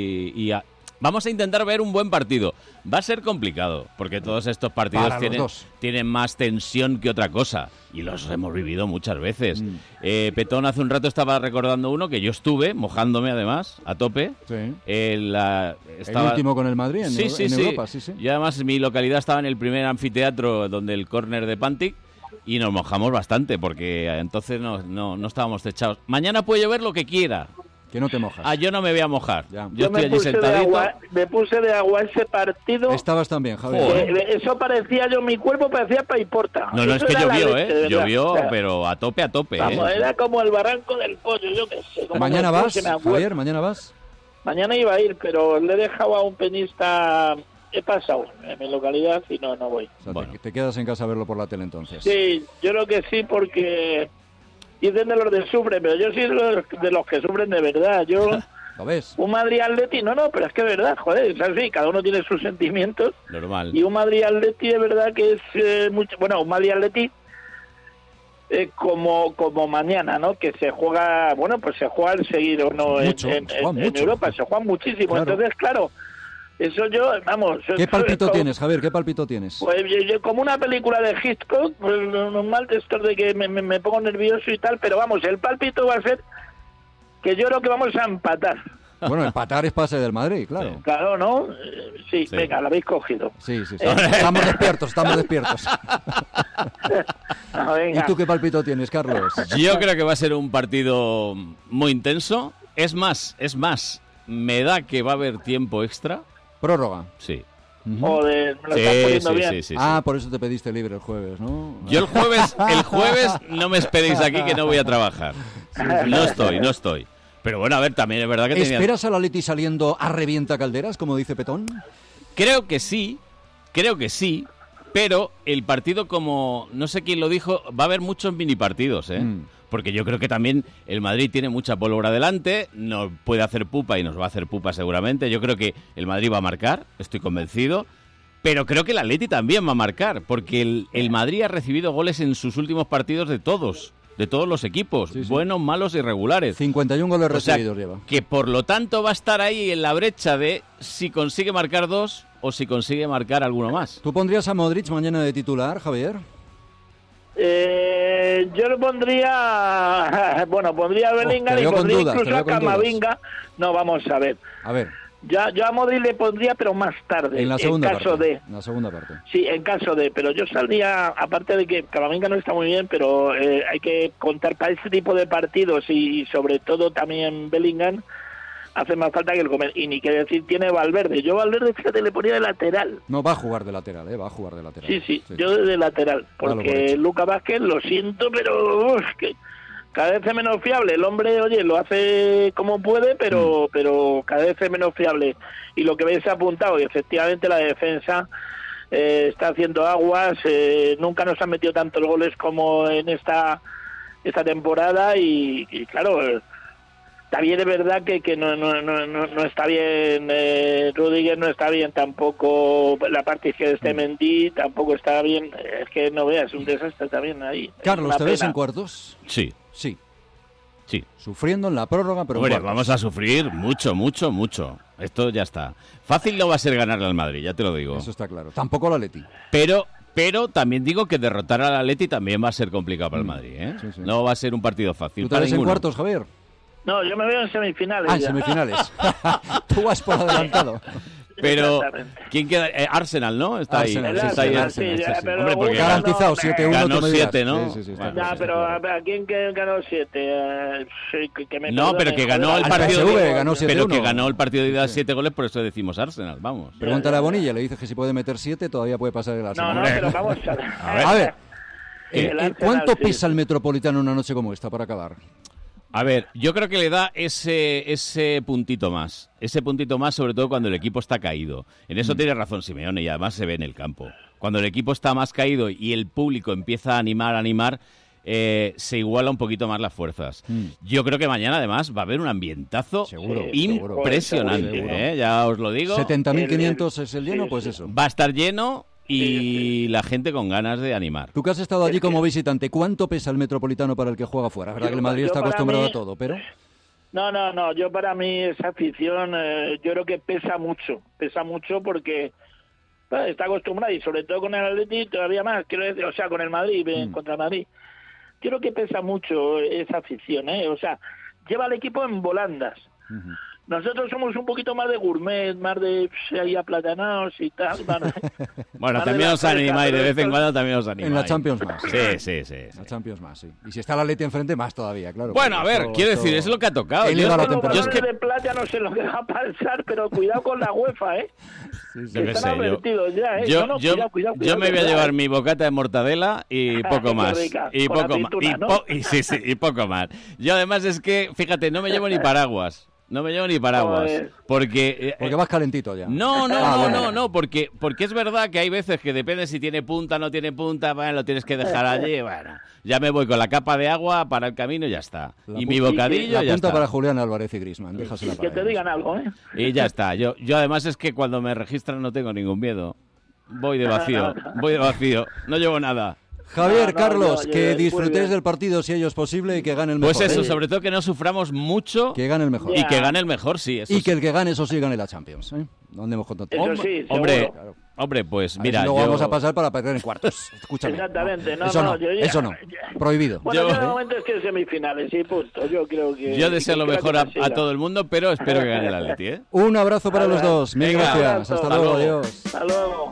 Vamos a intentar ver un buen partido. Va a ser complicado, porque todos estos partidos tienen más tensión que otra cosa. Y los hemos vivido muchas veces. Petón hace un rato estaba recordando uno que yo estuve, mojándome además, a tope. Sí. El último con el Madrid en Europa, sí. Y además mi localidad estaba en el primer anfiteatro, donde el córner de Pantic, y nos mojamos bastante, porque entonces no estábamos techados. Mañana puede llover lo que quiera. Que no te mojas. Yo no me voy a mojar. Ya. Yo estoy allí sentadito. Me puse de agua ese partido. Estabas también, Javier. Eso parecía mi cuerpo parecía paiporta. No, es que llovió, llovió, pero a tope. Vamos, era como el barranco del pollo, yo qué sé. ¿Mañana vas, Javier? ¿Mañana vas? Mañana iba a ir, pero le he dejado a un penista... He pasado en mi localidad y no voy. O sea, te quedas en casa a verlo por la tele entonces. Sí, yo creo que sí, porque... Dicen de los que sufren, pero yo soy de los que sufren de verdad. Yo ¿Lo ves? Un Madrid-Atleti, no, pero es que es verdad, joder, es así, cada uno tiene sus sentimientos. Normal. Y un Madrid-Atleti de verdad que es mucho, bueno, un Madrid-Atleti como mañana, ¿no? Que se juega, bueno, pues se juega el seguir o no en Europa, se juega muchísimo. Claro. Entonces, claro, eso yo, vamos... ¿Qué palpito tienes, Javier? ¿Qué palpito tienes? Pues yo como una película de Hitchcock, pues normal de esto de que me pongo nervioso y tal, pero vamos, el palpito va a ser que yo creo que vamos a empatar. Bueno, empatar es pase del Madrid, claro. Sí. Claro, ¿no? Sí, venga, lo habéis cogido. Sí. Estamos despiertos. No, ¿Y tú qué palpito tienes, Carlos? Yo creo que va a ser un partido muy intenso. Es más, me da que va a haber tiempo extra. ¿Prórroga? Sí. Joder, me lo estás poniendo bien. Sí. Por eso te pediste libre el jueves, ¿no? Yo el jueves no me esperéis aquí que no voy a trabajar. No estoy. Pero bueno, a ver, también es verdad que ¿Esperas al Atleti saliendo a revienta calderas, como dice Petón? Creo que sí, pero el partido, como no sé quién lo dijo, va a haber muchos mini partidos, porque yo creo que también el Madrid tiene mucha pólvora delante, nos puede hacer pupa y nos va a hacer pupa seguramente. Yo creo que el Madrid va a marcar, estoy convencido, pero creo que el Atleti también va a marcar, porque el Madrid ha recibido goles en sus últimos partidos de todos los equipos, buenos, malos y regulares. 51 goles recibidos lleva. Que por lo tanto va a estar ahí en la brecha de si consigue marcar 2 o si consigue marcar alguno más. ¿Tú pondrías a Modric mañana de titular, Javier? Yo lo pondría... Bueno, pondría a Bellingham y pondría incluso a Camavinga. No, vamos a ver. Yo a Modric le pondría, pero más tarde. En la segunda parte. En la segunda parte. Sí, en caso de... Pero yo saldría, aparte de que Camavinga no está muy bien, pero hay que contar para este tipo de partidos y sobre todo también Bellingham, hace más falta que el comer. Y ni que decir, tiene Valverde. Yo Valverde, fíjate, le ponía de lateral. No, va a jugar de lateral, va a jugar de lateral. Sí, yo de lateral. Porque Lucas Vázquez, lo siento, pero... que cada vez es menos fiable. El hombre, oye, lo hace como puede, pero cada vez es menos fiable. Y lo que veis apuntado, y efectivamente la defensa está haciendo aguas. Nunca nos han metido tantos goles como en esta temporada. Y claro, también es verdad que no está bien. Rüdiger no está bien tampoco. La parte izquierda de Mendy tampoco está bien. Es que no veas, un desastre también ahí. Carlos, ¿te ves en cuartos? Sí. Sufriendo en la prórroga, pero bueno, vamos a sufrir mucho. Esto ya está. Fácil no va a ser ganarle al Madrid, ya te lo digo. Eso está claro. Tampoco al Atleti. Pero también digo que derrotar al Atleti también va a ser complicado para el Madrid, ¿eh? Sí. No va a ser un partido fácil. ¿Tú te ves en cuartos, Javier? No, yo me veo en semifinales. En semifinales. Tú vas por adelantado. Pero, ¿quién queda? Arsenal, ¿no? Está ahí. Arsenal. Hombre, porque garantizado 7-1. Ganó 7, ¿no? Sí. Ya, pero ¿a quién ganó 7? No, pero que ganó el partido. Ganó 7-1. Pero que ganó el partido de 7 goles, por eso decimos Arsenal, vamos. Pregúntale a Bonilla, le dices que si puede meter 7, todavía puede pasar el Arsenal. No, pero vamos a ver. ¿Cuánto pesa el Metropolitano una noche como esta para acabar? A ver, yo creo que le da ese puntito más. Ese puntito más, sobre todo cuando el equipo está caído. En eso tiene razón Simeone y además se ve en el campo. Cuando el equipo está más caído y el público empieza a animar, se iguala un poquito más las fuerzas. Yo creo que mañana además va a haber un ambientazo impresionante. Seguro. Ya os lo digo. 70.500 es el lleno, pues eso. Va a estar lleno. Y la gente con ganas de animar. Tú que has estado allí como visitante, ¿cuánto pesa el Metropolitano para el que juega fuera? ¿Verdad que el Madrid está acostumbrado a todo, pero...? No, yo para mí esa afición yo creo que pesa mucho porque está acostumbrado y sobre todo con el Atleti todavía más, quiero decir, o sea, con el Madrid, contra el Madrid. Yo creo que pesa mucho esa afición, o sea, lleva al equipo en volandas. Nosotros somos un poquito más de gourmet, más de ahí aplatanados y tal. Bueno, también os animáis, de vez en cuando también os animáis. En la Champions más. Sí. La Champions más, sí. Y si está la Atleti enfrente, más todavía, claro. Bueno, a ver, quiero decir, es lo que ha tocado. Yo es que de playa no sé lo que va a pasar, pero cuidado con la UEFA, Están advertidos ya, Yo me voy a llevar mi bocata de mortadela y poco más. Y poco más. Y poco más. Yo además es que, fíjate, no me llevo ni paraguas. No me llevo ni paraguas. Joder. Porque vas calentito ya. No, porque es verdad que hay veces que depende si tiene punta, no tiene punta, bueno, lo tienes que dejar allí, bueno. Ya me voy con la capa de agua para el camino y ya está. Y mi bocadillo la ya punta está. para Julián Álvarez y Griezmann, déjasela para Que te ellos. digan algo, ¿eh? Y ya está. Yo además es que cuando me registran no tengo ningún miedo. Voy de vacío. No llevo nada. Javier, Carlos, que disfrutéis del partido si ello es posible y que gane el mejor. Pues eso, sobre todo que no suframos mucho. Que gane el mejor. Y que gane el mejor, sí. Eso y sí. que el que gane, eso sí, gane la Champions. No andemos con tonterías. Eso sí, Hombre, pues mira, luego vamos a pasar para perder en cuartos. Escúchame. Exactamente. Eso no. Prohibido. Bueno, de momento es que semifinales, sí, punto. Yo creo que... Yo deseo lo mejor a todo el mundo, pero espero que gane el Atleti, ¿eh? Un abrazo para los dos. Mil gracias. Hasta luego. Adiós. Hasta luego.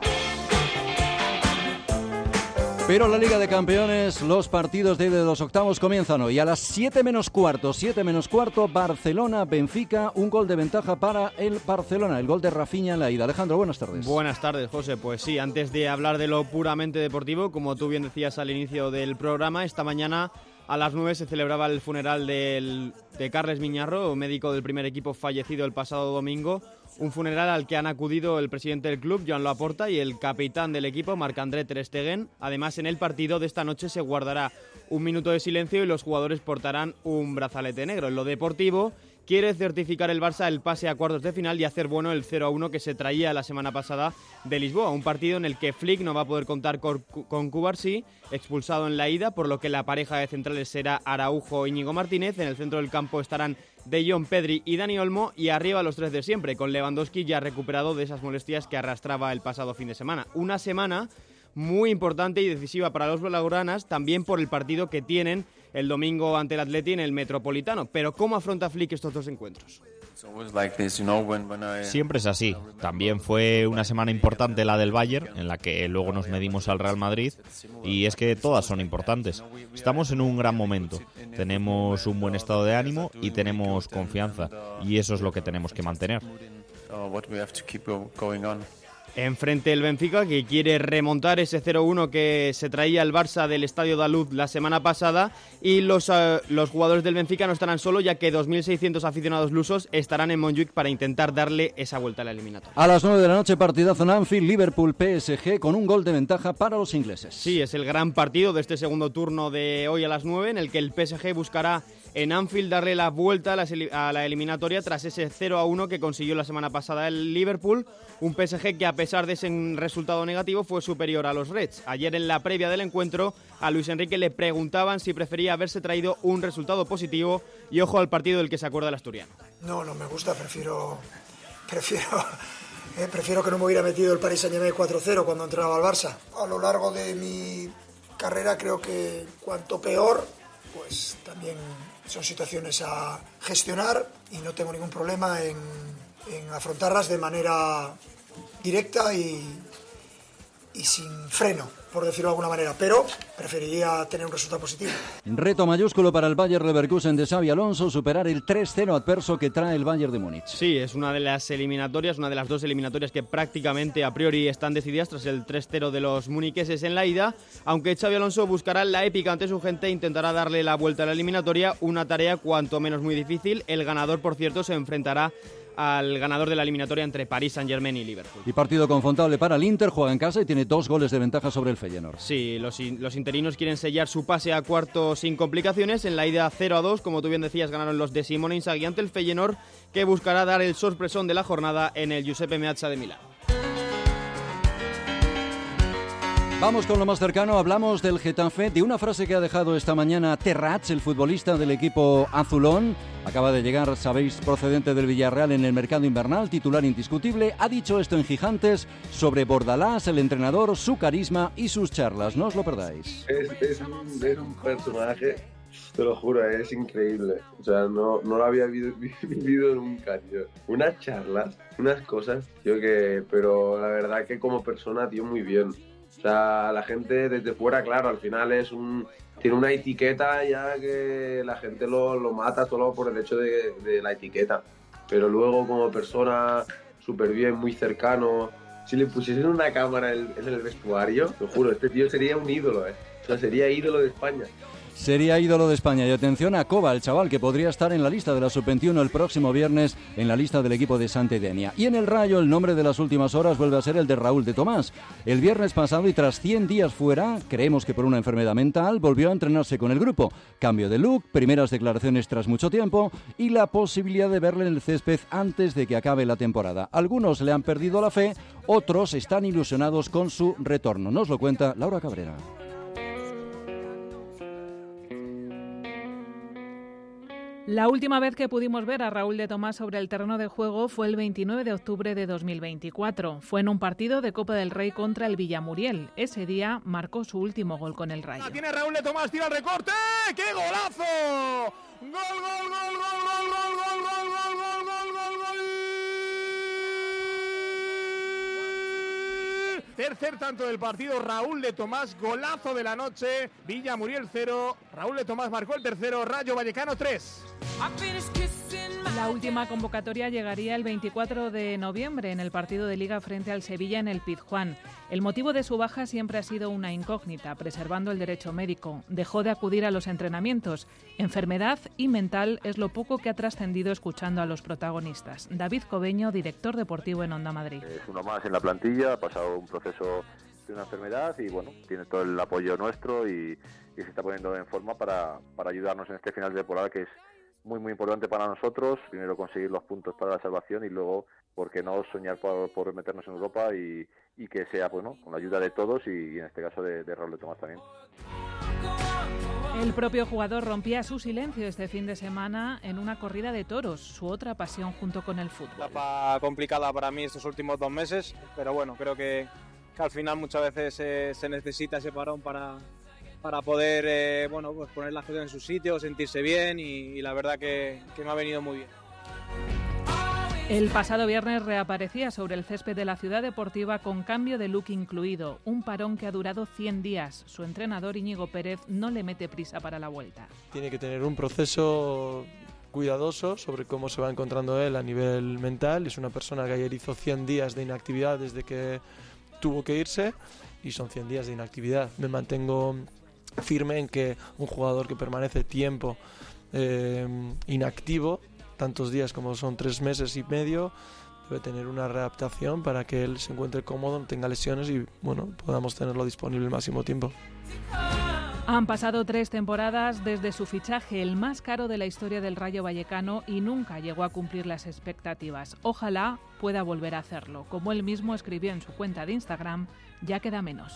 Pero la Liga de Campeones, los partidos de los octavos comienzan hoy. A las 7 menos cuarto, Barcelona-Benfica, un gol de ventaja para el Barcelona, el gol de Rafinha en la ida. Alejandro, buenas tardes. Buenas tardes, José. Pues sí, antes de hablar de lo puramente deportivo, como tú bien decías al inicio del programa, esta mañana a las 9 se celebraba el funeral de Carles Miñarro, médico del primer equipo fallecido el pasado domingo. Un funeral al que han acudido el presidente del club, Joan Laporta, y el capitán del equipo, Marc-André ter Stegen. Además, en el partido de esta noche se guardará un minuto de silencio y los jugadores portarán un brazalete negro. En lo deportivo, quiere certificar el Barça el pase a cuartos de final y hacer bueno el 0-1 que se traía la semana pasada de Lisboa. Un partido en el que Flick no va a poder contar con Cubarsí, expulsado en la ida, por lo que la pareja de centrales será Araujo e Íñigo Martínez. En el centro del campo estarán De Jong, Pedri y Dani Olmo, y arriba los tres de siempre, con Lewandowski ya recuperado de esas molestias que arrastraba el pasado fin de semana. Una semana muy importante y decisiva para los blaugranas, también por el partido que tienen el domingo ante el Atleti en el Metropolitano. Pero ¿cómo afronta Flick estos dos encuentros? Siempre es así. También fue una semana importante la del Bayern, en la que luego nos medimos al Real Madrid, y es que todas son importantes. Estamos en un gran momento, tenemos un buen estado de ánimo y tenemos confianza, y eso es lo que tenemos que mantener. Enfrente el Benfica, que quiere remontar ese 0-1 que se traía el Barça del Estadio da Luz la semana pasada, y los jugadores del Benfica no estarán solos, ya que 2.600 aficionados lusos estarán en Montjuic para intentar darle esa vuelta a la eliminatoria. A las 9 de la noche, partidazo en Anfield, Liverpool-PSG, con un gol de ventaja para los ingleses. Sí, es el gran partido de este segundo turno de hoy a las 9, en el que el PSG buscará en Anfield darle la vuelta a la eliminatoria tras ese 0-1 que consiguió la semana pasada el Liverpool. Un PSG que, a pesar de ese resultado negativo, fue superior a los Reds. Ayer, en la previa del encuentro, a Luis Enrique le preguntaban si prefería haberse traído un resultado positivo, y ojo al partido del que se acuerda el asturiano. No me gusta, prefiero que no me hubiera metido el Paris Saint-Germain 4-0 cuando entrenaba al Barça. A lo largo de mi carrera creo que cuanto peor, pues también son situaciones a gestionar, y no tengo ningún problema en afrontarlas de manera directa y sin freno, por decirlo de alguna manera, pero preferiría tener un resultado positivo. Reto mayúsculo para el Bayer Leverkusen de Xabi Alonso, superar el 3-0 adverso que trae el Bayern de Múnich. Sí, es una de las dos eliminatorias que prácticamente a priori están decididas tras el 3-0 de los muniqueses en la ida, aunque Xabi Alonso buscará la épica ante su gente e intentará darle la vuelta a la eliminatoria, una tarea cuanto menos muy difícil. El ganador, por cierto, se enfrentará al ganador de la eliminatoria entre Paris Saint-Germain y Liverpool. Y partido confrontable para el Inter, juega en casa y tiene 2 goles de ventaja sobre el Feyenoord. Sí, los interinos quieren sellar su pase a cuartos sin complicaciones. En la ida 0-2, como tú bien decías, ganaron los de Simone Inzaghi ante el Feyenoord, que buscará dar el sorpresón de la jornada en el Giuseppe Meazza de Milán. Vamos con lo más cercano, hablamos del Getafe, de una frase que ha dejado esta mañana Terrats, el futbolista del equipo azulón. Acaba de llegar, sabéis, procedente del Villarreal en el mercado invernal, titular indiscutible. Ha dicho esto en Gigantes sobre Bordalás, el entrenador, su carisma y sus charlas. No os lo perdáis. Es un personaje, te lo juro, es increíble. O sea, no lo había vivido nunca, tío. Unas charlas, unas cosas, pero la verdad que como persona, tío, muy bien. O sea, la gente desde fuera, claro, al final tiene una etiqueta ya que la gente lo mata solo por el hecho de la etiqueta. Pero luego como persona, súper bien, muy cercano. Si le pusiesen una cámara en el vestuario, te juro, este tío sería un ídolo, O sea, sería ídolo de España. Sería ídolo de España. Y atención a Coba, el chaval que podría estar en la lista de la Sub-21 el próximo viernes en la lista del equipo de Santidenia. Y en el Rayo el nombre de las últimas horas vuelve a ser el de Raúl de Tomás. El viernes pasado y tras 100 días fuera, creemos que por una enfermedad mental, volvió a entrenarse con el grupo. Cambio de look, primeras declaraciones tras mucho tiempo y la posibilidad de verle en el césped antes de que acabe la temporada. Algunos le han perdido la fe, otros están ilusionados con su retorno. Nos lo cuenta Laura Cabrera. La última vez que pudimos ver a Raúl de Tomás sobre el terreno de juego fue el 29 de octubre de 2024. Fue en un partido de Copa del Rey contra el Villamuriel. Ese día marcó su último gol con el Rayo. La tiene Raúl de Tomás, tira el recorte. ¡Qué golazo! ¡Gol, gol, gol, gol, gol, gol, gol, gol, gol, gol, gol, gol! Tercer tanto del partido, Raúl de Tomás, golazo de la noche. Villamuriel 0, Raúl de Tomás marcó el tercero, Rayo Vallecano 3. La última convocatoria llegaría el 24 de noviembre en el partido de Liga frente al Sevilla en el Pizjuán. El motivo de su baja siempre ha sido una incógnita, preservando el derecho médico. Dejó de acudir a los entrenamientos. Enfermedad y mental es lo poco que ha trascendido escuchando a los protagonistas. David Cobeño, director deportivo en Onda Madrid. Es uno más en la plantilla, ha pasado un proceso de una enfermedad y bueno, tiene todo el apoyo nuestro y se está poniendo en forma para ayudarnos en este final de temporada que es muy muy importante para nosotros. Primero conseguir los puntos para la salvación y luego, ¿por qué no soñar por meternos en Europa y que sea bueno con la ayuda de todos y en este caso de Raúl de Tomás también. El propio jugador rompía su silencio este fin de semana en una corrida de toros, su otra pasión junto con el fútbol. Etapa complicada para mí estos últimos 2 meses, pero bueno, creo que al final muchas veces se necesita ese parón para poder pues poner las cosas en su sitio, sentirse bien y la verdad que me ha venido muy bien. El pasado viernes reaparecía sobre el césped de la Ciudad Deportiva con cambio de look incluido, un parón que ha durado 100 días. Su entrenador Íñigo Pérez no le mete prisa para la vuelta. Tiene que tener un proceso cuidadoso sobre cómo se va encontrando él a nivel mental. Es una persona que ayer hizo 100 días de inactividad desde que tuvo que irse y son 100 días de inactividad. Me mantengo firme en que un jugador que permanece tiempo inactivo, tantos días como son 3 meses y medio, debe tener una readaptación para que él se encuentre cómodo, no tenga lesiones y bueno, podamos tenerlo disponible el máximo tiempo. Han pasado 3 temporadas desde su fichaje, el más caro de la historia del Rayo Vallecano, y nunca llegó a cumplir las expectativas. Ojalá pueda volver a hacerlo. Como él mismo escribió en su cuenta de Instagram, ya queda menos.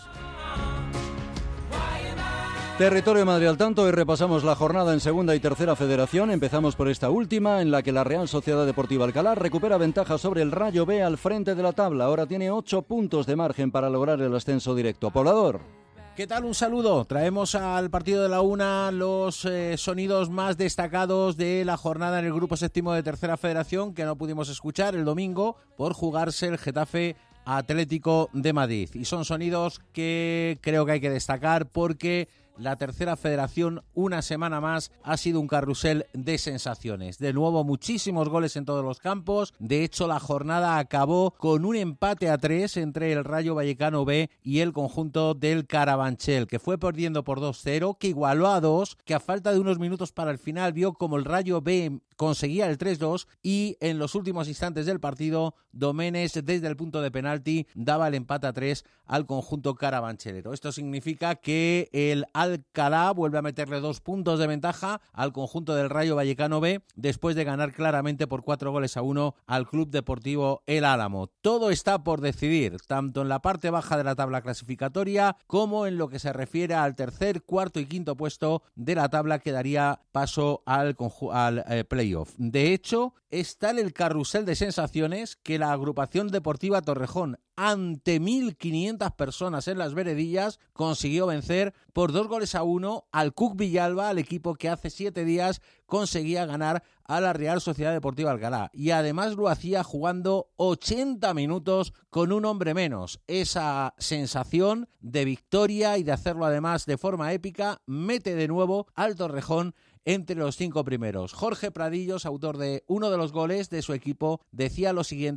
Territorio Madrid al tanto y repasamos la jornada en segunda y tercera federación. Empezamos por esta última en la que la Real Sociedad Deportiva Alcalá recupera ventaja sobre el Rayo B al frente de la tabla. Ahora tiene 8 puntos de margen para lograr el ascenso directo. Poblador. ¿Qué tal? Un saludo. Traemos al partido de la una los sonidos más destacados de la jornada en el grupo séptimo de tercera federación que no pudimos escuchar el domingo por jugarse el Getafe Atlético de Madrid. Y son sonidos que creo que hay que destacar porque la tercera federación, una semana más, ha sido un carrusel de sensaciones. De nuevo, muchísimos goles en todos los campos. De hecho, la jornada acabó con un empate a 3 entre el Rayo Vallecano B y el conjunto del Carabanchel, que fue perdiendo por 2-0, que igualó a 2, que a falta de unos minutos para el final vio como el Rayo B conseguía el 3-2 y en los últimos instantes del partido Doménez desde el punto de penalti daba el empate a 3 al conjunto carabanchelero. Esto significa que el Alcalá vuelve a meterle 2 puntos de ventaja al conjunto del Rayo Vallecano B después de ganar claramente por 4-1 al Club Deportivo El Álamo. Todo está por decidir, tanto en la parte baja de la tabla clasificatoria como en lo que se refiere al tercer, cuarto y quinto puesto de la tabla que daría paso al playoff. De hecho, está en el carrusel de sensaciones que la agrupación deportiva Torrejón, ante 1.500 personas en las veredillas, consiguió vencer por 2-1 al Cuc Villalba, al equipo que hace 7 días conseguía ganar a la Real Sociedad Deportiva Alcalá. Y además lo hacía jugando 80 minutos con un hombre menos. Esa sensación de victoria y de hacerlo además de forma épica mete de nuevo al Torrejón entre los 5 primeros. Jorge Pradillos, autor de uno de los goles de su equipo, decía lo siguiente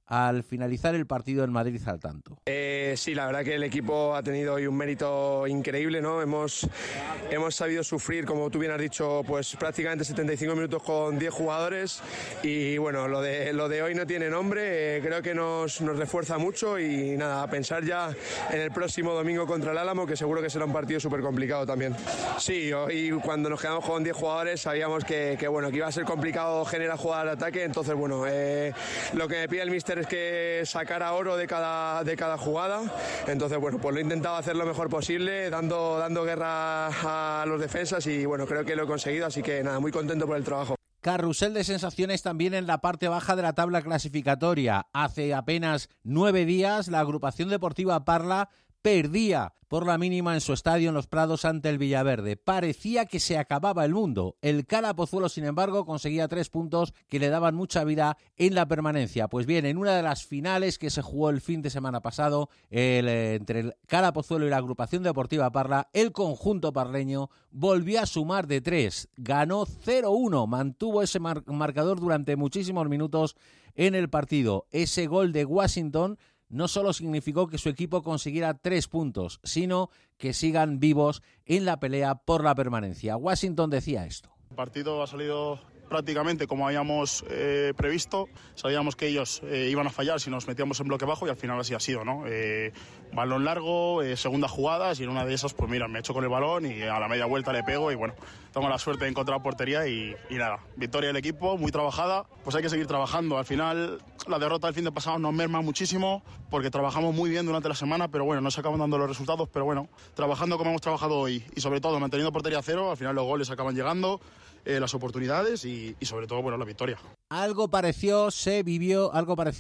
al finalizar el partido en Madrid al tanto. Sí, la verdad que el equipo ha tenido hoy un mérito increíble, ¿no? Hemos sabido sufrir, como tú bien has dicho, pues prácticamente 75 minutos con 10 jugadores y bueno, lo de hoy no tiene nombre, creo que nos refuerza mucho y nada, a pensar ya en el próximo domingo contra el Álamo, que seguro que será un partido súper complicado también. Sí, hoy cuando nos quedamos con 10 jugadores sabíamos que iba a ser complicado generar jugadas de ataque, entonces bueno, lo que me pide el míster es que sacara oro de cada jugada, entonces bueno, pues lo he intentado hacer lo mejor posible, dando guerra a los defensas y bueno, creo que lo he conseguido, así que nada, muy contento por el trabajo. Carrusel de sensaciones también en la parte baja de la tabla clasificatoria. Hace apenas 9 días la agrupación deportiva Parla perdía por la mínima en su estadio en Los Prados ante el Villaverde. Parecía que se acababa el mundo. El Cala Pozuelo, sin embargo, conseguía 3 puntos que le daban mucha vida en la permanencia. Pues bien, en una de las finales que se jugó el fin de semana pasado entre el Cala Pozuelo y la agrupación deportiva Parla, el conjunto parleño volvió a sumar de 3. Ganó 0-1, mantuvo ese marcador durante muchísimos minutos en el partido. Ese gol de Washington no solo significó que su equipo consiguiera 3 puntos, sino que sigan vivos en la pelea por la permanencia. Washington decía esto. El partido ha salido prácticamente como habíamos previsto. Sabíamos que ellos iban a fallar si nos metíamos en bloque bajo y al final así ha sido, ¿no? Balón largo, segunda jugada, y en una de esas, pues mira, me echo con el balón y a la media vuelta le pego y bueno, tengo la suerte de encontrar portería y nada, victoria del equipo, muy trabajada, pues hay que seguir trabajando. Al final la derrota del fin de pasado nos merma muchísimo porque trabajamos muy bien durante la semana, pero bueno, no se acaban dando los resultados, pero bueno, trabajando como hemos trabajado hoy y sobre todo manteniendo portería cero, al final los goles acaban llegando, las oportunidades y sobre todo, bueno, la victoria. Algo parecido se vivió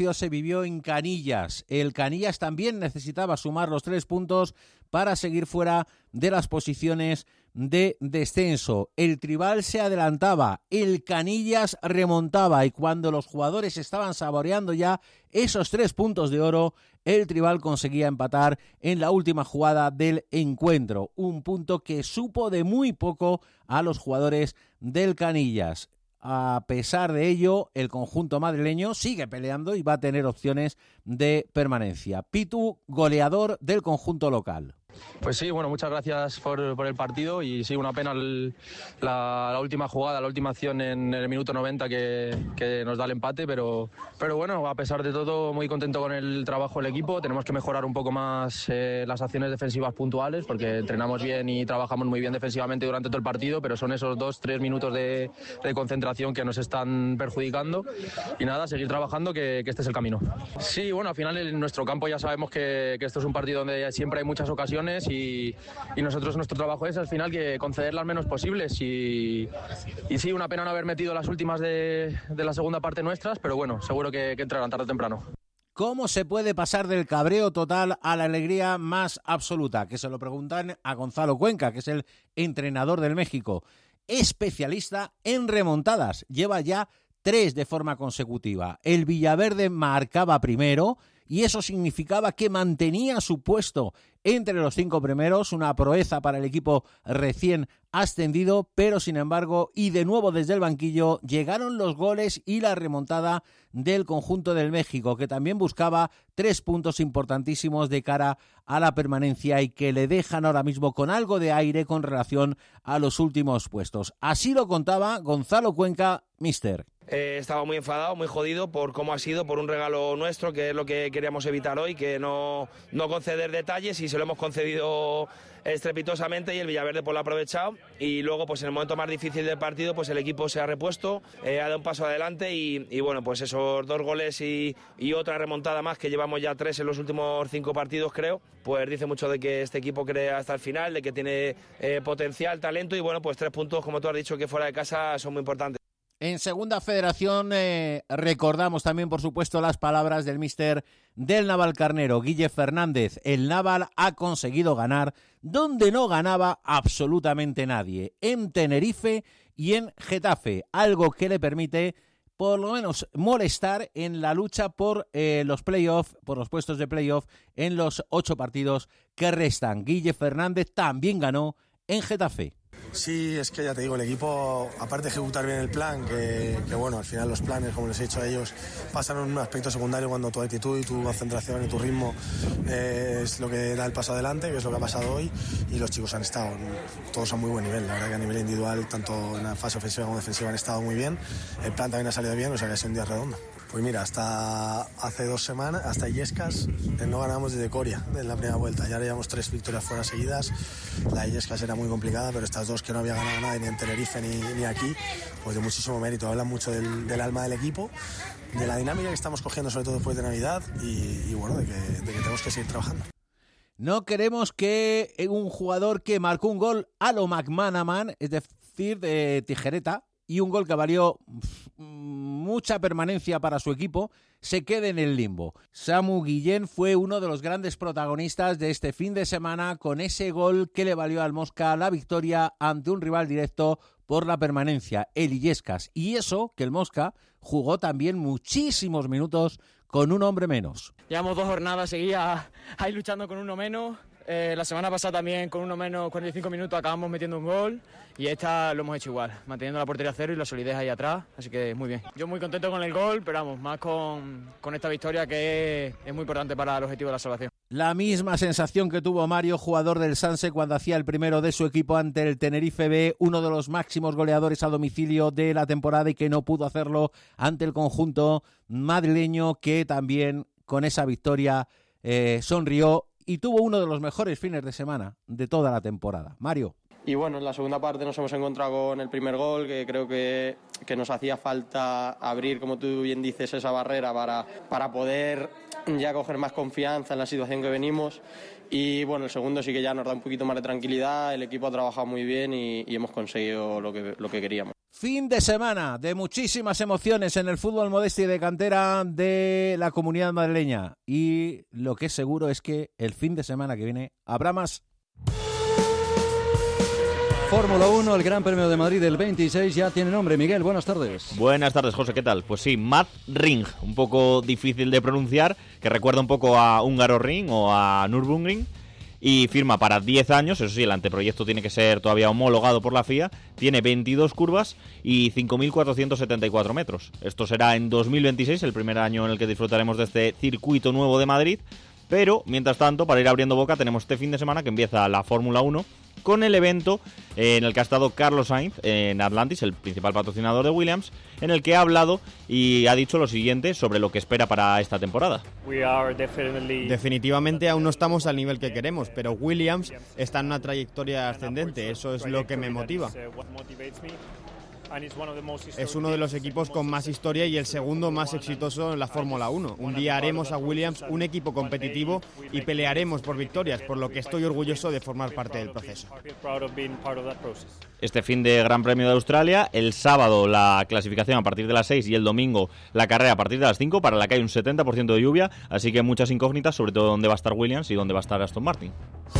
en Canillas. El Canillas también necesitaba sumar los 3 puntos para seguir fuera de las posiciones de descenso. El Tribal se adelantaba, el Canillas remontaba y cuando los jugadores estaban saboreando ya esos 3 puntos de oro, el Tribal conseguía empatar en la última jugada del encuentro. Un punto que supo de muy poco a los jugadores del Canillas. A pesar de ello, el conjunto madrileño sigue peleando y va a tener opciones de permanencia. Pitu, goleador del conjunto local. Pues sí, bueno, muchas gracias por el partido y sí, una pena la última jugada, la última acción en el minuto 90 que nos da el empate, pero bueno, a pesar de todo, muy contento con el trabajo del equipo. Tenemos que mejorar un poco más las acciones defensivas puntuales porque entrenamos bien y trabajamos muy bien defensivamente durante todo el partido, pero son esos 2-3 minutos de concentración que nos están perjudicando y nada, seguir trabajando que este es el camino. Sí, bueno, al final en nuestro campo ya sabemos que esto es un partido donde siempre hay muchas ocasiones y nosotros nuestro trabajo es al final que conceder las menos posibles y sí, una pena no haber metido las últimas de la segunda parte nuestras, pero bueno, seguro que entrarán tarde o temprano. ¿Cómo se puede pasar del cabreo total a la alegría más absoluta? Que se lo preguntan a Gonzalo Cuenca, que es el entrenador del México, especialista en remontadas. Lleva ya 3 de forma consecutiva. El Villaverde marcaba primero y eso significaba que mantenía su puesto entre los 5 primeros, una proeza para el equipo recién ascendido, pero sin embargo, y de nuevo desde el banquillo, llegaron los goles y la remontada del conjunto del México, que también buscaba 3 puntos importantísimos de cara a la permanencia y que le dejan ahora mismo con algo de aire con relación a los últimos puestos. Así lo contaba Gonzalo Cuenca, míster. Estaba muy enfadado, muy jodido por cómo ha sido, por un regalo nuestro, que es lo que queríamos evitar hoy, que no conceder detalles, y se lo hemos concedido estrepitosamente y el Villaverde pues lo ha aprovechado, y luego pues en el momento más difícil del partido pues el equipo se ha repuesto, ha dado un paso adelante y bueno, pues esos 2 goles y otra remontada más, que llevamos ya 3 en los últimos 5 partidos creo, pues dice mucho de que este equipo cree hasta el final, de que tiene potencial, talento, y bueno, pues 3 puntos, como tú has dicho, que fuera de casa son muy importantes. En Segunda Federación recordamos también, por supuesto, las palabras del míster del Navalcarnero, Guille Fernández. El Naval ha conseguido ganar donde no ganaba absolutamente nadie, en Tenerife y en Getafe, algo que le permite por lo menos molestar en la lucha por los playoffs, por los puestos de playoff en los 8 partidos que restan. Guille Fernández también ganó en Getafe. Sí, es que ya te digo, el equipo, aparte de ejecutar bien el plan, que bueno, al final los planes, como les he dicho a ellos, pasan en un aspecto secundario cuando tu actitud y tu concentración y tu ritmo es lo que da el paso adelante, que es lo que ha pasado hoy, y los chicos han estado todos a muy buen nivel. La verdad que a nivel individual, tanto en la fase ofensiva como defensiva, han estado muy bien. El plan también ha salido bien, o sea que ha sido un día redondo. Pues mira, hasta hace 2 semanas, hasta Illescas, no ganábamos desde Coria en la primera vuelta. Ya llevamos 3 victorias fuera seguidas. La Illescas era muy complicada, pero estas 2 que no había ganado nada ni en Tenerife ni aquí, pues de muchísimo mérito. Hablan mucho del alma del equipo, de la dinámica que estamos cogiendo, sobre todo después de Navidad, y bueno, de que tenemos que seguir trabajando. No queremos que un jugador que marcó un gol a lo McManaman, es decir, de tijereta, y un gol que valió mucha permanencia para su equipo, se quede en el limbo. Samu Guillén fue uno de los grandes protagonistas de este fin de semana con ese gol que le valió al Mosca la victoria ante un rival directo por la permanencia, el Illescas. Y eso que el Mosca jugó también muchísimos minutos con un hombre menos. Llevamos 2 jornadas seguidas ahí luchando con uno menos. La semana pasada también con uno menos 45 minutos acabamos metiendo un gol y esta lo hemos hecho igual, manteniendo la portería a 0 y la solidez ahí atrás, así que muy bien. Yo muy contento con el gol, pero vamos, más con esta victoria que es muy importante para el objetivo de la salvación. La misma sensación que tuvo Mario, jugador del Sanse, cuando hacía el primero de su equipo ante el Tenerife B, uno de los máximos goleadores a domicilio de la temporada y que no pudo hacerlo ante el conjunto madrileño, que también con esa victoria sonrió y tuvo uno de los mejores fines de semana de toda la temporada. Mario. Y bueno, en la segunda parte nos hemos encontrado con el primer gol, que creo que nos hacía falta abrir, como tú bien dices, esa barrera para poder ya coger más confianza en la situación que venimos. Y bueno, el segundo sí que ya nos da un poquito más de tranquilidad, el equipo ha trabajado muy bien y hemos conseguido lo que queríamos. Fin de semana de muchísimas emociones en el fútbol modesto y de cantera de la comunidad madrileña. Y lo que es seguro es que el fin de semana que viene habrá más. Fórmula 1, el Gran Premio de Madrid del 26 ya tiene nombre. Miguel, buenas tardes. Buenas tardes, José, ¿qué tal? Pues sí, Mad Ring, un poco difícil de pronunciar, que recuerda un poco a Húngaro Ring o a Nürburgring. Y firma para 10 años, eso sí, el anteproyecto tiene que ser todavía homologado por la FIA, tiene 22 curvas y 5.474 metros. Esto será en 2026, el primer año en el que disfrutaremos de este circuito nuevo de Madrid, pero, mientras tanto, para ir abriendo boca, tenemos este fin de semana que empieza la Fórmula 1 con el evento en el que ha estado Carlos Sainz en Atlantis, el principal patrocinador de Williams, en el que ha hablado y ha dicho lo siguiente sobre lo que espera para esta temporada. Definitivamente aún no estamos al nivel que queremos, pero Williams está en una trayectoria ascendente, eso es lo que me motiva. Es uno de los equipos con más historia y el segundo más exitoso en la Fórmula 1. Un día haremos a Williams un equipo competitivo y pelearemos por victorias, por lo que estoy orgulloso de formar parte del proceso. Este fin de Gran Premio de Australia, el sábado la clasificación a partir de las 6 y el domingo la carrera a partir de las 5, para la que hay un 70% de lluvia, así que muchas incógnitas, sobre todo dónde va a estar Williams y dónde va a estar Aston Martin.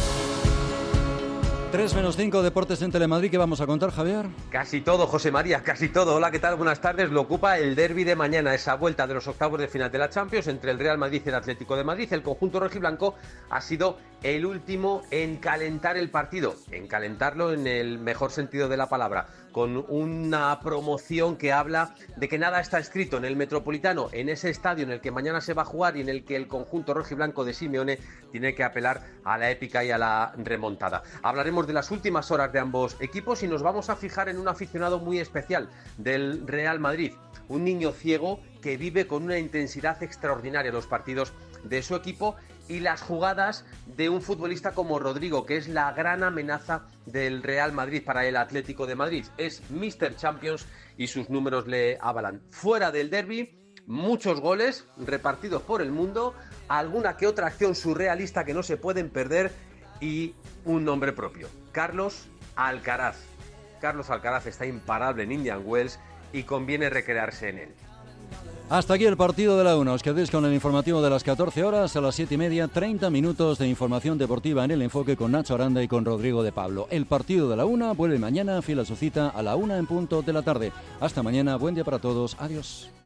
3-5, Deportes en Telemadrid. ¿Qué vamos a contar, Javier? Casi todo, José María, casi todo. Hola, ¿qué tal? Buenas tardes. Lo ocupa el derbi de mañana, esa vuelta de los octavos de final de la Champions entre el Real Madrid y el Atlético de Madrid. El conjunto rojiblanco ha sido el último en calentar el partido, en calentarlo en el mejor sentido de la palabra, con una promoción que habla de que nada está escrito en el Metropolitano, en ese estadio en el que mañana se va a jugar y en el que el conjunto rojiblanco de Simeone tiene que apelar a la épica y a la remontada. Hablaremos de las últimas horas de ambos equipos y nos vamos a fijar en un aficionado muy especial del Real Madrid, un niño ciego que vive con una intensidad extraordinaria los partidos de su equipo y las jugadas de un futbolista como Rodrigo, que es la gran amenaza del Real Madrid para el Atlético de Madrid. Es Mr. Champions y sus números le avalan. Fuera del derbi, muchos goles repartidos por el mundo, alguna que otra acción surrealista que no se pueden perder y un nombre propio, Carlos Alcaraz. Carlos Alcaraz está imparable en Indian Wells y conviene recrearse en él. Hasta aquí el partido de la 1. Os quedéis con el informativo de las 14 horas. A las 7:30, 30 minutos de información deportiva en El Enfoque con Nacho Aranda y con Rodrigo de Pablo. El partido de la 1 vuelve mañana, fiel a su cita, a la 1 en punto de la tarde. Hasta mañana, buen día para todos. Adiós.